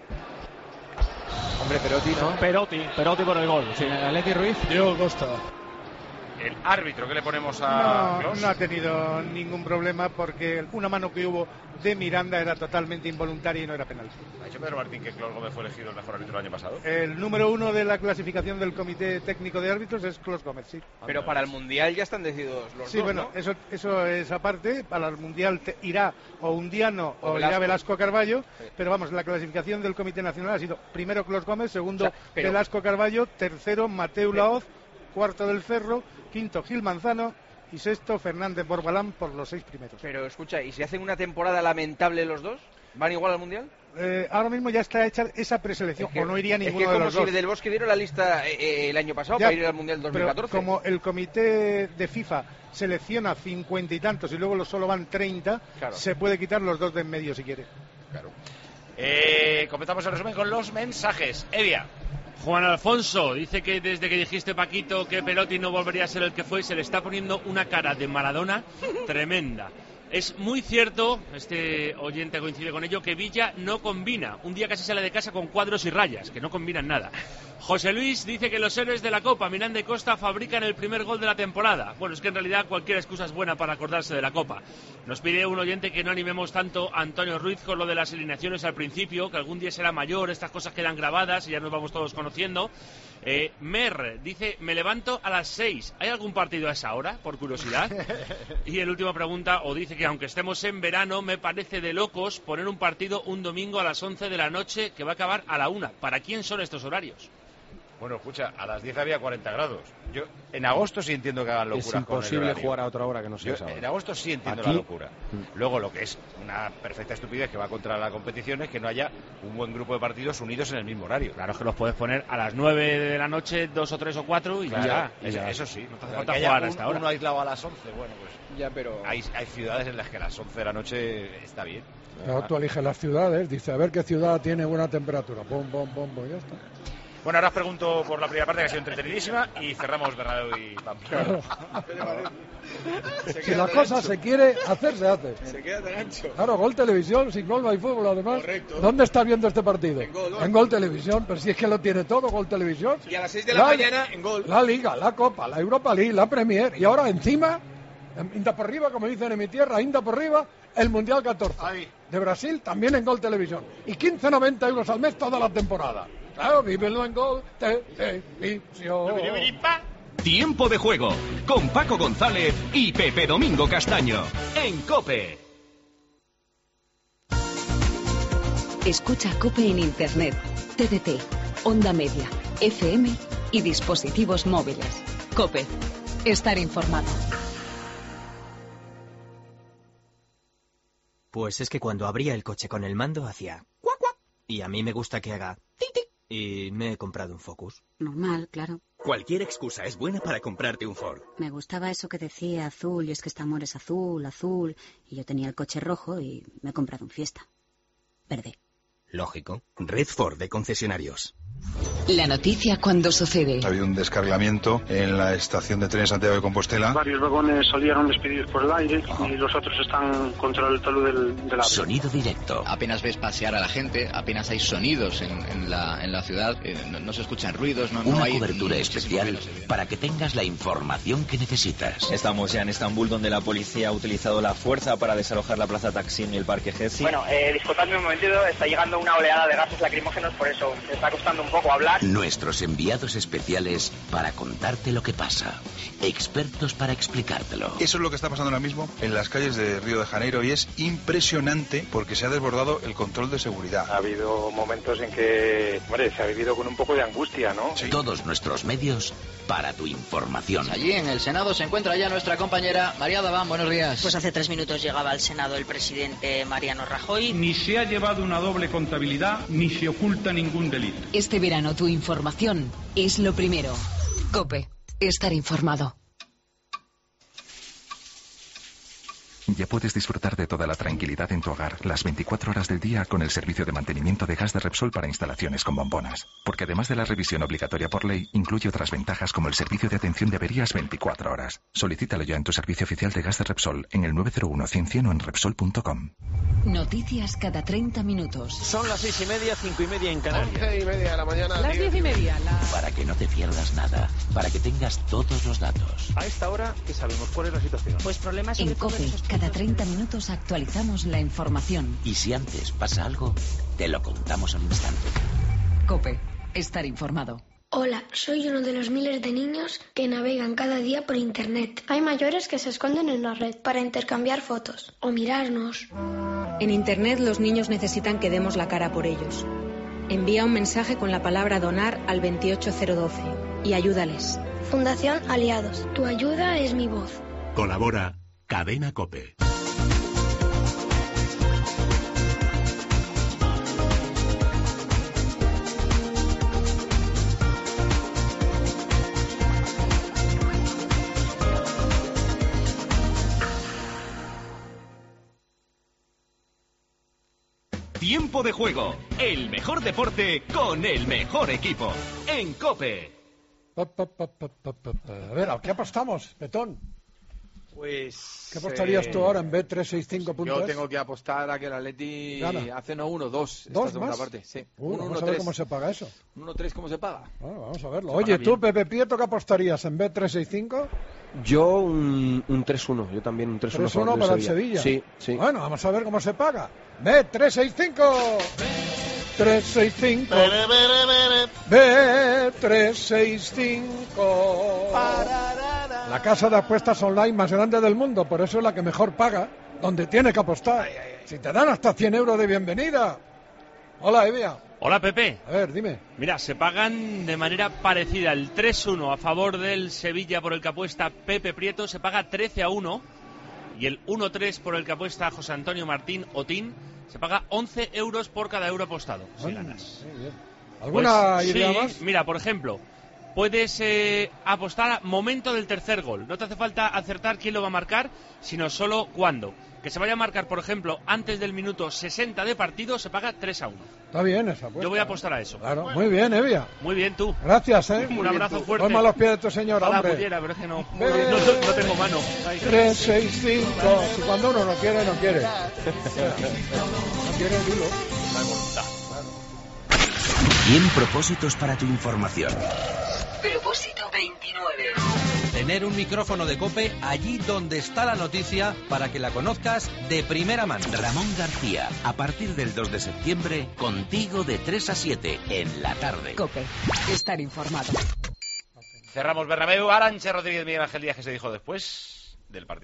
Speaker 12: Hombre, Perotti, ¿no?
Speaker 9: Perotti, Perotti por el gol.
Speaker 3: Sí, el Atleti Ruiz.
Speaker 7: Diego Costa.
Speaker 1: El árbitro, ¿qué le ponemos a
Speaker 8: No,
Speaker 1: Klos?
Speaker 8: no ha tenido ningún problema porque una mano que hubo de Miranda era totalmente involuntaria y no era penal.
Speaker 1: ¿Ha dicho Pedro Martín que Klos Gómez fue elegido el mejor árbitro el año pasado?
Speaker 8: El número uno de la clasificación del Comité Técnico de Árbitros es Klos Gómez, sí.
Speaker 10: Pero para el Mundial ya están decididos los
Speaker 8: Sí,
Speaker 10: dos,
Speaker 8: bueno,
Speaker 10: ¿no?
Speaker 8: eso, eso es aparte. Para el Mundial te irá o Undiano o,
Speaker 10: O
Speaker 8: irá
Speaker 10: Velasco.
Speaker 8: Velasco Carballo,
Speaker 10: Sí.
Speaker 8: pero vamos, la clasificación del Comité Nacional ha sido primero Klos Gómez, segundo
Speaker 10: O sea, pero-
Speaker 8: Velasco Carballo, tercero Mateu Laoz, cuarto del Cerro, quinto Gil Manzano y sexto Fernández Borbalán por los seis primeros.
Speaker 10: Pero escucha, ¿y si hacen una temporada lamentable los dos? ¿Van igual al Mundial?
Speaker 8: Eh, ahora mismo ya está hecha esa preselección,
Speaker 10: Es que-
Speaker 8: o no iría
Speaker 10: es
Speaker 8: ninguno
Speaker 10: que
Speaker 8: de
Speaker 10: como
Speaker 8: los
Speaker 10: si
Speaker 8: dos.
Speaker 10: Del Bosque dieron la lista eh, eh, el año pasado
Speaker 8: Ya,
Speaker 10: para ir al Mundial dos mil catorce.
Speaker 8: Pero como el comité de FIFA selecciona cincuenta y tantos y luego los solo van treinta,
Speaker 10: Claro.
Speaker 8: se puede quitar los dos de en medio si quiere.
Speaker 1: Claro. Eh, comenzamos el resumen con los mensajes. Evia.
Speaker 15: Juan Alfonso dice que desde que dijiste, Paquito, que Perotti no volvería a ser el que fue, se le está poniendo una cara de Maradona tremenda. Es muy cierto, este oyente coincide con ello, que Villa no combina. Un día casi sale de casa con cuadros y rayas, que no combinan nada. José Luis dice que los héroes de la Copa, Miranda y Costa, fabrican el primer gol de la temporada. Bueno, es que en realidad cualquier excusa es buena para acordarse de la Copa. Nos pide un oyente que no animemos tanto a Antonio Ruiz con lo de las alineaciones al principio, que algún día será mayor, estas cosas quedan grabadas y ya nos vamos todos conociendo. Eh, Mer dice, me levanto a las seis. ¿Hay algún partido a esa hora, por curiosidad? Y el última pregunta, o dice que aunque estemos en verano, me parece de locos poner un partido un domingo a las once de la noche que va a acabar a la una. ¿Para quién son estos horarios?
Speaker 1: Bueno, escucha, a las diez había cuarenta grados. Yo en agosto sí entiendo que hagan locuras.
Speaker 11: Es
Speaker 1: con el
Speaker 11: imposible
Speaker 1: horario.
Speaker 11: jugar a otra hora que no sea
Speaker 1: Yo,
Speaker 11: esa hora.
Speaker 1: en agosto sí entiendo
Speaker 11: Aquí-
Speaker 1: la locura. Luego lo que es una perfecta estupidez que va contra la competición es que no haya un buen grupo de partidos unidos en el mismo horario.
Speaker 15: Claro, es que los puedes poner a las nueve de la noche, dos o tres o cuatro y
Speaker 1: Claro,
Speaker 15: ya.
Speaker 1: eso,
Speaker 15: ya.
Speaker 1: eso sí.
Speaker 15: No te hace
Speaker 1: Pero
Speaker 15: falta
Speaker 1: que haya
Speaker 15: jugar
Speaker 1: un-
Speaker 15: hasta ahora.
Speaker 1: uno aislado a las once, bueno, pues
Speaker 10: Ya, pero...
Speaker 1: hay, hay ciudades en las que a las once de la noche está bien.
Speaker 2: Pero tú eliges las ciudades, dice a ver qué ciudad tiene buena temperatura. Bom, bom, bom, bom, ya está.
Speaker 1: Bueno, ahora os pregunto por la primera parte que ha sido entretenidísima y cerramos Bernabéu y Pamplona.
Speaker 2: Si la cosa se quiere hacer, se hace.
Speaker 12: Se queda tan ancho.
Speaker 2: Claro, Gol Televisión, sin gol no hay fútbol, además.
Speaker 12: Correcto.
Speaker 2: ¿Dónde está viendo este partido?
Speaker 12: En Gol, ¿no?
Speaker 2: En Gol Televisión, pero si es que lo tiene todo, Gol Televisión.
Speaker 12: Y a las seis de la mañana en Gol.
Speaker 2: La Liga, la Copa, la Europa League, la Premier, y ahora encima, inda por arriba, como dicen en mi tierra, inda por arriba, el Mundial catorce.
Speaker 14: Ahí.
Speaker 2: De Brasil, también en Gol Televisión. Y quince noventa euros al mes toda la temporada. Claro, vívelo en Gol Televisión.
Speaker 13: Tiempo de juego con Paco González y Pepe Domingo Castaño en COPE.
Speaker 16: Escucha COPE en Internet, T D T, Onda Media, F M y dispositivos móviles. COPE. Estar informado.
Speaker 17: Pues es que cuando abría el coche con el mando hacía cuac, cuac, y a mí me gusta que haga tic, tic, y me he comprado un Focus.
Speaker 18: Normal, claro.
Speaker 13: Cualquier excusa es buena para comprarte un Ford.
Speaker 18: Me gustaba eso que decía azul, y es que este amor es azul, azul, y yo tenía el coche rojo y me he comprado un Fiesta. Verde.
Speaker 13: Lógico. Red Ford de concesionarios.
Speaker 16: La noticia cuando sucede.
Speaker 19: Ha habido un descarrilamiento en la estación de tren Santiago de Compostela.
Speaker 20: Varios vagones salieron despedidos por el aire Ajá. y los otros están contra el talud del, del ave.
Speaker 13: Sonido directo.
Speaker 21: Apenas ves pasear a la gente, apenas hay sonidos en, en, la, en la ciudad, eh, no, no se escuchan ruidos, no,
Speaker 13: Una
Speaker 21: no hay...
Speaker 13: cobertura especial para que tengas la información que necesitas.
Speaker 22: Estamos ya en Estambul, donde la policía ha utilizado la fuerza para desalojar la plaza Taksim y el parque Gezi.
Speaker 23: Bueno, eh, disculpadme un momentito, está llegando una oleada de gases lacrimógenos, por eso me está costando un poco hablar.
Speaker 13: Nuestros enviados especiales para contarte lo que pasa. Expertos para explicártelo.
Speaker 19: Eso es lo que está pasando ahora mismo en las calles de Río de Janeiro y es impresionante porque se ha desbordado el control de seguridad.
Speaker 24: Ha habido momentos en que, hombre, se ha vivido con un poco de angustia, ¿no?
Speaker 13: Sí. Todos nuestros medios para tu información.
Speaker 21: Allí en el Senado se encuentra ya nuestra compañera María Daván. Buenos días.
Speaker 25: Pues hace tres minutos llegaba al Senado el presidente Mariano Rajoy.
Speaker 26: Ni se ha llevado una doble contabilidad, ni se oculta ningún delito.
Speaker 16: Este verano tu información es lo primero. COPE. Estar informado.
Speaker 27: Ya puedes disfrutar de toda la tranquilidad en tu hogar las veinticuatro horas del día con el servicio de mantenimiento de gas de Repsol para instalaciones con bombonas. Porque además de la revisión obligatoria por ley, incluye otras ventajas como el servicio de atención de averías veinticuatro horas. Solicítalo ya en tu servicio oficial de gas de Repsol en el nueve cero uno, cien, cien o en Repsol punto com.
Speaker 16: Noticias cada treinta minutos.
Speaker 3: Son las seis y media, cinco y media en Canarias.
Speaker 14: Once y media de la mañana.
Speaker 16: Las diez y media. La...
Speaker 13: Para que no te pierdas nada, para que tengas todos los datos.
Speaker 3: A esta hora, ¿qué sabemos? ¿Cuál es la situación?
Speaker 16: Pues problemas en COPE. Cada treinta minutos actualizamos la información.
Speaker 13: Y si antes pasa algo, te lo contamos al instante.
Speaker 16: COPE. Estar informado.
Speaker 28: Hola, soy uno de los miles de niños que navegan cada día por Internet. Hay mayores que se esconden en la red para intercambiar fotos o mirarnos.
Speaker 29: En Internet los niños necesitan que demos la cara por ellos. Envía un mensaje con la palabra donar al veintiocho cero doce y ayúdales.
Speaker 28: Fundación Aliados. Tu ayuda es mi voz.
Speaker 30: Colabora Cadena COPE.
Speaker 13: Tiempo de juego, el mejor deporte con el mejor equipo, en COPE.
Speaker 2: Pa, pa, pa, pa, pa, pa. A ver, ¿a qué apostamos, Betón?
Speaker 12: Pues...
Speaker 2: ¿Qué apostarías
Speaker 12: eh,
Speaker 2: tú ahora en B trescientos sesenta y cinco punto es?
Speaker 12: Yo tengo que apostar a que el Atleti
Speaker 2: Gana.
Speaker 12: hace no uno, dos.
Speaker 2: ¿Dos
Speaker 12: esta segunda
Speaker 2: más?
Speaker 12: parte. Sí.
Speaker 2: Uh,
Speaker 12: uno,
Speaker 2: vamos
Speaker 12: uno,
Speaker 2: a ver
Speaker 12: tres.
Speaker 2: cómo se paga eso.
Speaker 12: uno tres, ¿cómo se paga?
Speaker 2: Bueno, vamos a verlo.
Speaker 12: Se
Speaker 2: Oye,
Speaker 12: paga
Speaker 2: tú,
Speaker 12: bien.
Speaker 2: Pepe Prieto, ¿qué apostarías en B trescientos sesenta y cinco?
Speaker 11: Yo un, un tres uno, yo también un tres uno.
Speaker 2: tres uno para el Sevilla.
Speaker 11: Sí, sí.
Speaker 2: Bueno, vamos a ver cómo se paga. B trescientos sesenta y cinco. B trescientos sesenta y cinco. B trescientos sesenta y cinco. La casa de apuestas online más grande del mundo, por eso es la que mejor paga, donde tiene que apostar. Si te dan hasta cien euros de bienvenida. Hola, Evia.
Speaker 15: Hola, Pepe.
Speaker 2: A ver, dime.
Speaker 15: Mira, se pagan de manera parecida. El tres uno a favor del Sevilla por el que apuesta Pepe Prieto se paga trece a uno. Y el uno tres por el que apuesta José Antonio Martín Otín se paga once euros por cada euro apostado. Si
Speaker 2: Ay,
Speaker 15: ganas.
Speaker 2: muy bien. ¿Alguna
Speaker 15: Pues,
Speaker 2: idea
Speaker 15: sí,
Speaker 2: más?
Speaker 15: Mira, por ejemplo, puedes eh, apostar a momento del tercer gol. No te hace falta acertar quién lo va a marcar, sino solo cuándo. Que se vaya a marcar, por ejemplo, antes del minuto sesenta de partido, se paga tres a uno.
Speaker 2: Está bien esa apuesta.
Speaker 15: Yo voy a apostar a eso.
Speaker 2: Claro, muy bien, Evia.
Speaker 15: Muy bien, tú.
Speaker 2: Gracias, ¿eh?
Speaker 15: Un abrazo fuerte.
Speaker 2: Toma los pies de tu señora,
Speaker 15: Ojalá
Speaker 2: hombre.
Speaker 15: pudiera, pero es que no,
Speaker 2: Ve-
Speaker 15: no, no- no tengo mano.
Speaker 2: tres seis cinco. Si cuando uno no quiere, no quiere. No quiere, dilo.
Speaker 13: cien propósitos para tu información.
Speaker 16: Propósito veintinueve.
Speaker 31: Tener un micrófono de COPE allí donde está la noticia para que la conozcas de primera mano.
Speaker 13: Ramón García, a partir del dos de septiembre, contigo de tres a siete en la tarde.
Speaker 16: COPE. Estar informado.
Speaker 1: Cerramos Bernabéu. Arantxa Rodríguez, Miguel Ángel Díaz, que se dijo después del partido.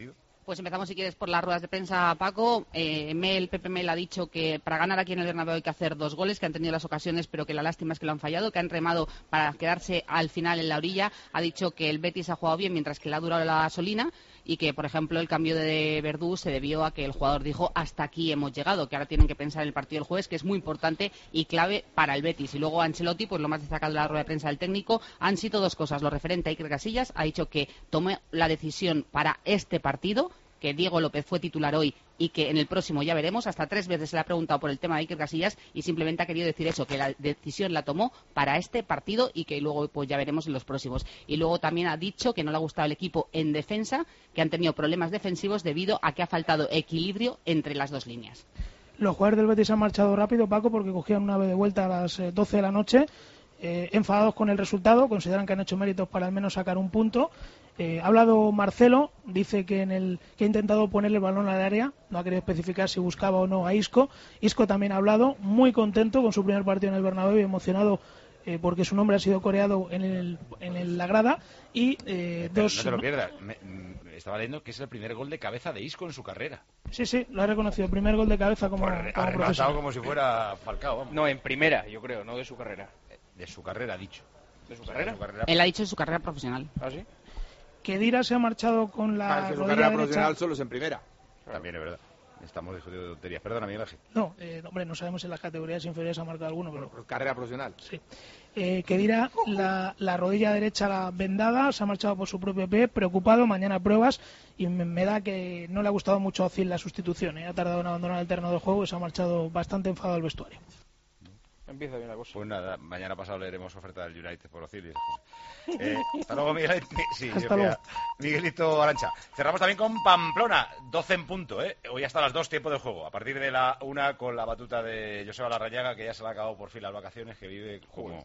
Speaker 4: Pues empezamos, si quieres, por las ruedas de prensa, Paco. Eh, Mel, Pepe Mel ha dicho que para ganar aquí en el Bernabéu hay que hacer dos goles, que han tenido las ocasiones, pero que la lástima es que lo han fallado, que han remado para quedarse al final en la orilla. Ha dicho que el Betis ha jugado bien, mientras que le ha durado la gasolina, y que, por ejemplo, el cambio de Verdú se debió a que el jugador dijo hasta aquí hemos llegado, que ahora tienen que pensar en el partido del jueves, que es muy importante y clave para el Betis. Y luego Ancelotti, pues lo más destacado de la rueda de prensa del técnico, han sido dos cosas. Lo referente a Iker Casillas, ha dicho que tomó la decisión para este partido, que Diego López fue titular hoy y que en el próximo ya veremos. Hasta tres veces se le ha preguntado por el tema de Iker Casillas y simplemente ha querido decir eso, que la decisión la tomó para este partido y que luego pues ya veremos en los próximos. Y luego también ha dicho que no le ha gustado el equipo en defensa, que han tenido problemas defensivos debido a que ha faltado equilibrio entre las dos líneas.
Speaker 5: Los jugadores del Betis han marchado rápido, Paco, porque cogían una ave de vuelta a las doce de la noche, eh, enfadados con el resultado, consideran que han hecho méritos para al menos sacar un punto. Eh, ha hablado Marcelo, dice que en el que ha intentado ponerle el balón al área, no ha querido especificar si buscaba o no a Isco. Isco también ha hablado, muy contento con su primer partido en el Bernabéu y emocionado eh, porque su nombre ha sido coreado en, el, en el, la grada. Y eh, dos...
Speaker 1: No te lo pierdas, me, me estaba leyendo que es el primer gol de cabeza de Isco en su carrera.
Speaker 5: Sí, sí, lo ha reconocido, el primer gol de cabeza como,
Speaker 1: Por,
Speaker 5: como
Speaker 1: ha
Speaker 5: profesional.
Speaker 1: como si fuera Falcao, vamos.
Speaker 6: No, en primera, yo creo, no de su carrera.
Speaker 1: De su carrera, ha dicho.
Speaker 6: ¿De su carrera?
Speaker 1: De su carrera.
Speaker 4: Él ha dicho de su carrera profesional.
Speaker 6: ¿Ah, sí?
Speaker 5: Kedira se ha marchado con la
Speaker 12: ah, es que su
Speaker 5: rodilla
Speaker 12: carrera
Speaker 5: derecha.
Speaker 12: profesional solo es en primera.
Speaker 1: También es verdad. Estamos discutiendo tonterías. Perdona, Miguel Ángel.
Speaker 5: No, eh, hombre, no sabemos si en las categorías inferiores ha marcado alguno, pero...
Speaker 12: Bueno, carrera profesional.
Speaker 5: Sí. Eh, Kedira, la, la rodilla derecha la vendada, se ha marchado por su propio pie, preocupado, mañana pruebas, y me, me da que no le ha gustado mucho a Ozil la sustitución, ¿eh? Ha tardado en abandonar el terreno de juego y se ha marchado bastante enfadado al vestuario.
Speaker 6: Empieza bien la cosa.
Speaker 1: Pues nada, mañana pasado leeremos oferta del United por Ozil y esas cosas. Eh, hasta luego, Miguel. Sí,
Speaker 5: hasta luego.
Speaker 1: Miguelito Arancha. Cerramos también con Pamplona, doce en punto, ¿eh? Hoy hasta las dos, tiempo de juego. A partir de la una con la batuta de Joseba Larrañaga, que ya se le ha acabado por fin las vacaciones, que vive como...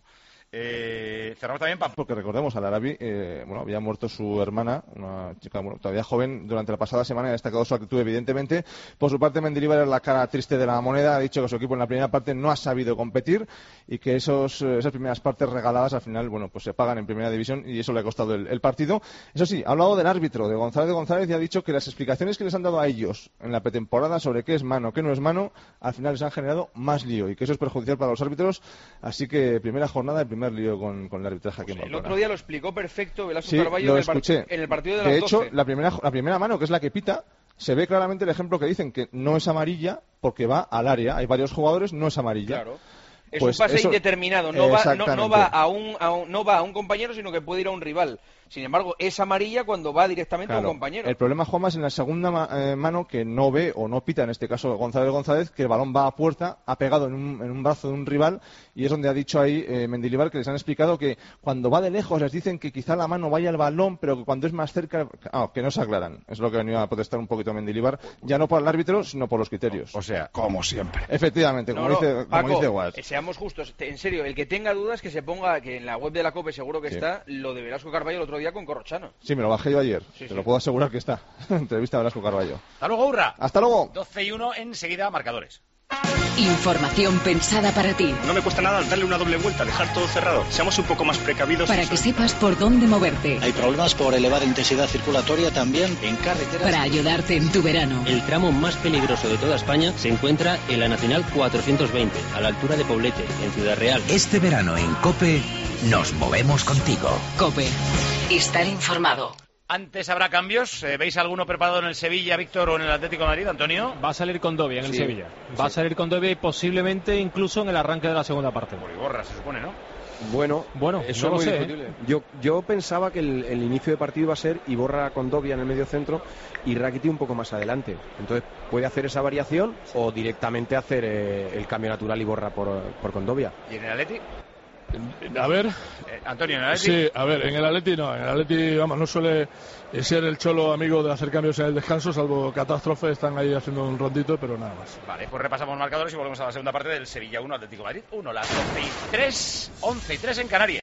Speaker 1: Eh, cerramos también Pamplona.
Speaker 7: Porque recordemos, al Arabi, eh, bueno, había muerto su hermana, una chica bueno, todavía joven, durante la pasada semana, y ha destacado su actitud, evidentemente. Por su parte, Mendilibar es la cara triste de la moneda, ha dicho que su equipo en la primera parte no ha sabido competir y que esos, esas primeras partes regaladas al final, bueno, pues se pagan en primera división y eso le ha costado el, el partido. Eso sí, ha hablado del árbitro, de González de González, y ha dicho que las explicaciones que les han dado a ellos en la pretemporada sobre qué es mano, qué no es mano, al final les han generado más lío y que eso es perjudicial para los árbitros. Así que primera jornada, el primer lío con, con el arbitraje aquí en Pamplona.
Speaker 6: El otro día lo explicó perfecto Velasco
Speaker 7: sí,
Speaker 6: Carballo
Speaker 7: lo
Speaker 6: en,
Speaker 7: escuché.
Speaker 6: El en el partido de las
Speaker 7: De hecho,
Speaker 6: doce.
Speaker 7: la primera, la primera mano, que es la que pita, se ve claramente el ejemplo que dicen que no es amarilla porque va al área. Hay varios jugadores, no es amarilla.
Speaker 6: Claro. Es
Speaker 7: pues
Speaker 6: un pase
Speaker 7: eso,
Speaker 6: indeterminado, no va, no, no, va a un, a un, no va a un compañero, sino que puede ir a un rival. Sin embargo, es amarilla cuando va directamente
Speaker 7: claro.
Speaker 6: a un compañero.
Speaker 7: El problema, Juanma, es en la segunda ma eh, mano que no ve o no pita, en este caso González González, que el balón va a puerta, ha pegado en un, en un brazo de un rival, y es donde ha dicho ahí eh, Mendilibar que les han explicado que cuando va de lejos les dicen que quizá la mano vaya al balón, pero que cuando es más cerca, ah, que no se aclaran. Es lo que venía a protestar un poquito Mendilibar, ya no por el árbitro, sino por los criterios.
Speaker 1: O sea, como siempre.
Speaker 7: Efectivamente, como
Speaker 6: no, no,
Speaker 7: dice,
Speaker 6: Paco,
Speaker 7: como dice Walsh.
Speaker 6: Eh, seamos justos, en serio, el que tenga dudas que se ponga, que en la web de la COPE seguro que
Speaker 7: sí.
Speaker 6: está, lo de Velasco Carballo el otro día con Corrochano.
Speaker 7: Sí, me lo bajé yo ayer.
Speaker 6: Sí,
Speaker 7: Te
Speaker 6: sí.
Speaker 7: lo puedo asegurar que está. Entrevista a Velasco Carballo.
Speaker 1: Hasta luego, Urra.
Speaker 7: Hasta luego.
Speaker 1: doce y uno, enseguida marcadores.
Speaker 16: Información pensada para ti.
Speaker 8: No me cuesta nada darle una doble vuelta, dejar todo cerrado. Seamos un poco más precavidos.
Speaker 16: Para que sepas por dónde moverte.
Speaker 9: Hay problemas por elevada intensidad circulatoria también en carreteras.
Speaker 16: Para ayudarte en tu verano.
Speaker 10: El tramo más peligroso de toda España se encuentra en la Nacional cuatrocientos veinte, a la altura de Poblete, en Ciudad Real.
Speaker 17: Este verano en COPE nos movemos contigo.
Speaker 16: COPE. Estar informado.
Speaker 1: Antes habrá cambios. Eh, ¿Veis alguno preparado en el Sevilla, Víctor, o en el Atlético de Madrid, Antonio?
Speaker 18: Va a salir Condovia en el
Speaker 1: sí,
Speaker 18: Sevilla. Va
Speaker 1: sí.
Speaker 18: a salir Condovia y posiblemente incluso en el arranque de la segunda parte.
Speaker 1: Por Iborra, se supone, ¿no?
Speaker 11: Bueno,
Speaker 18: bueno
Speaker 11: eso
Speaker 18: no
Speaker 11: es muy
Speaker 18: sé,
Speaker 11: discutible.
Speaker 18: ¿eh?
Speaker 11: Yo, yo pensaba que el, el inicio de partido iba a ser Iborra Condovia en el medio centro y Rakitic un poco más adelante. Entonces puede hacer esa variación o directamente hacer eh, el cambio natural Iborra por, por Condovia.
Speaker 1: ¿Y en el Atleti?
Speaker 20: A ver.
Speaker 1: Eh, Antonio, ¿en el Atleti?
Speaker 20: Sí, a ver, en el Atleti no. En el Atleti, vamos, no suele ser el Cholo amigo de hacer cambios en el descanso, salvo catástrofe. Están ahí haciendo un rondito, pero nada más.
Speaker 1: Vale, pues repasamos marcadores y volvemos a la segunda parte del Sevilla uno, Atlético de Madrid uno, las doce y tres, once y tres en Canarias.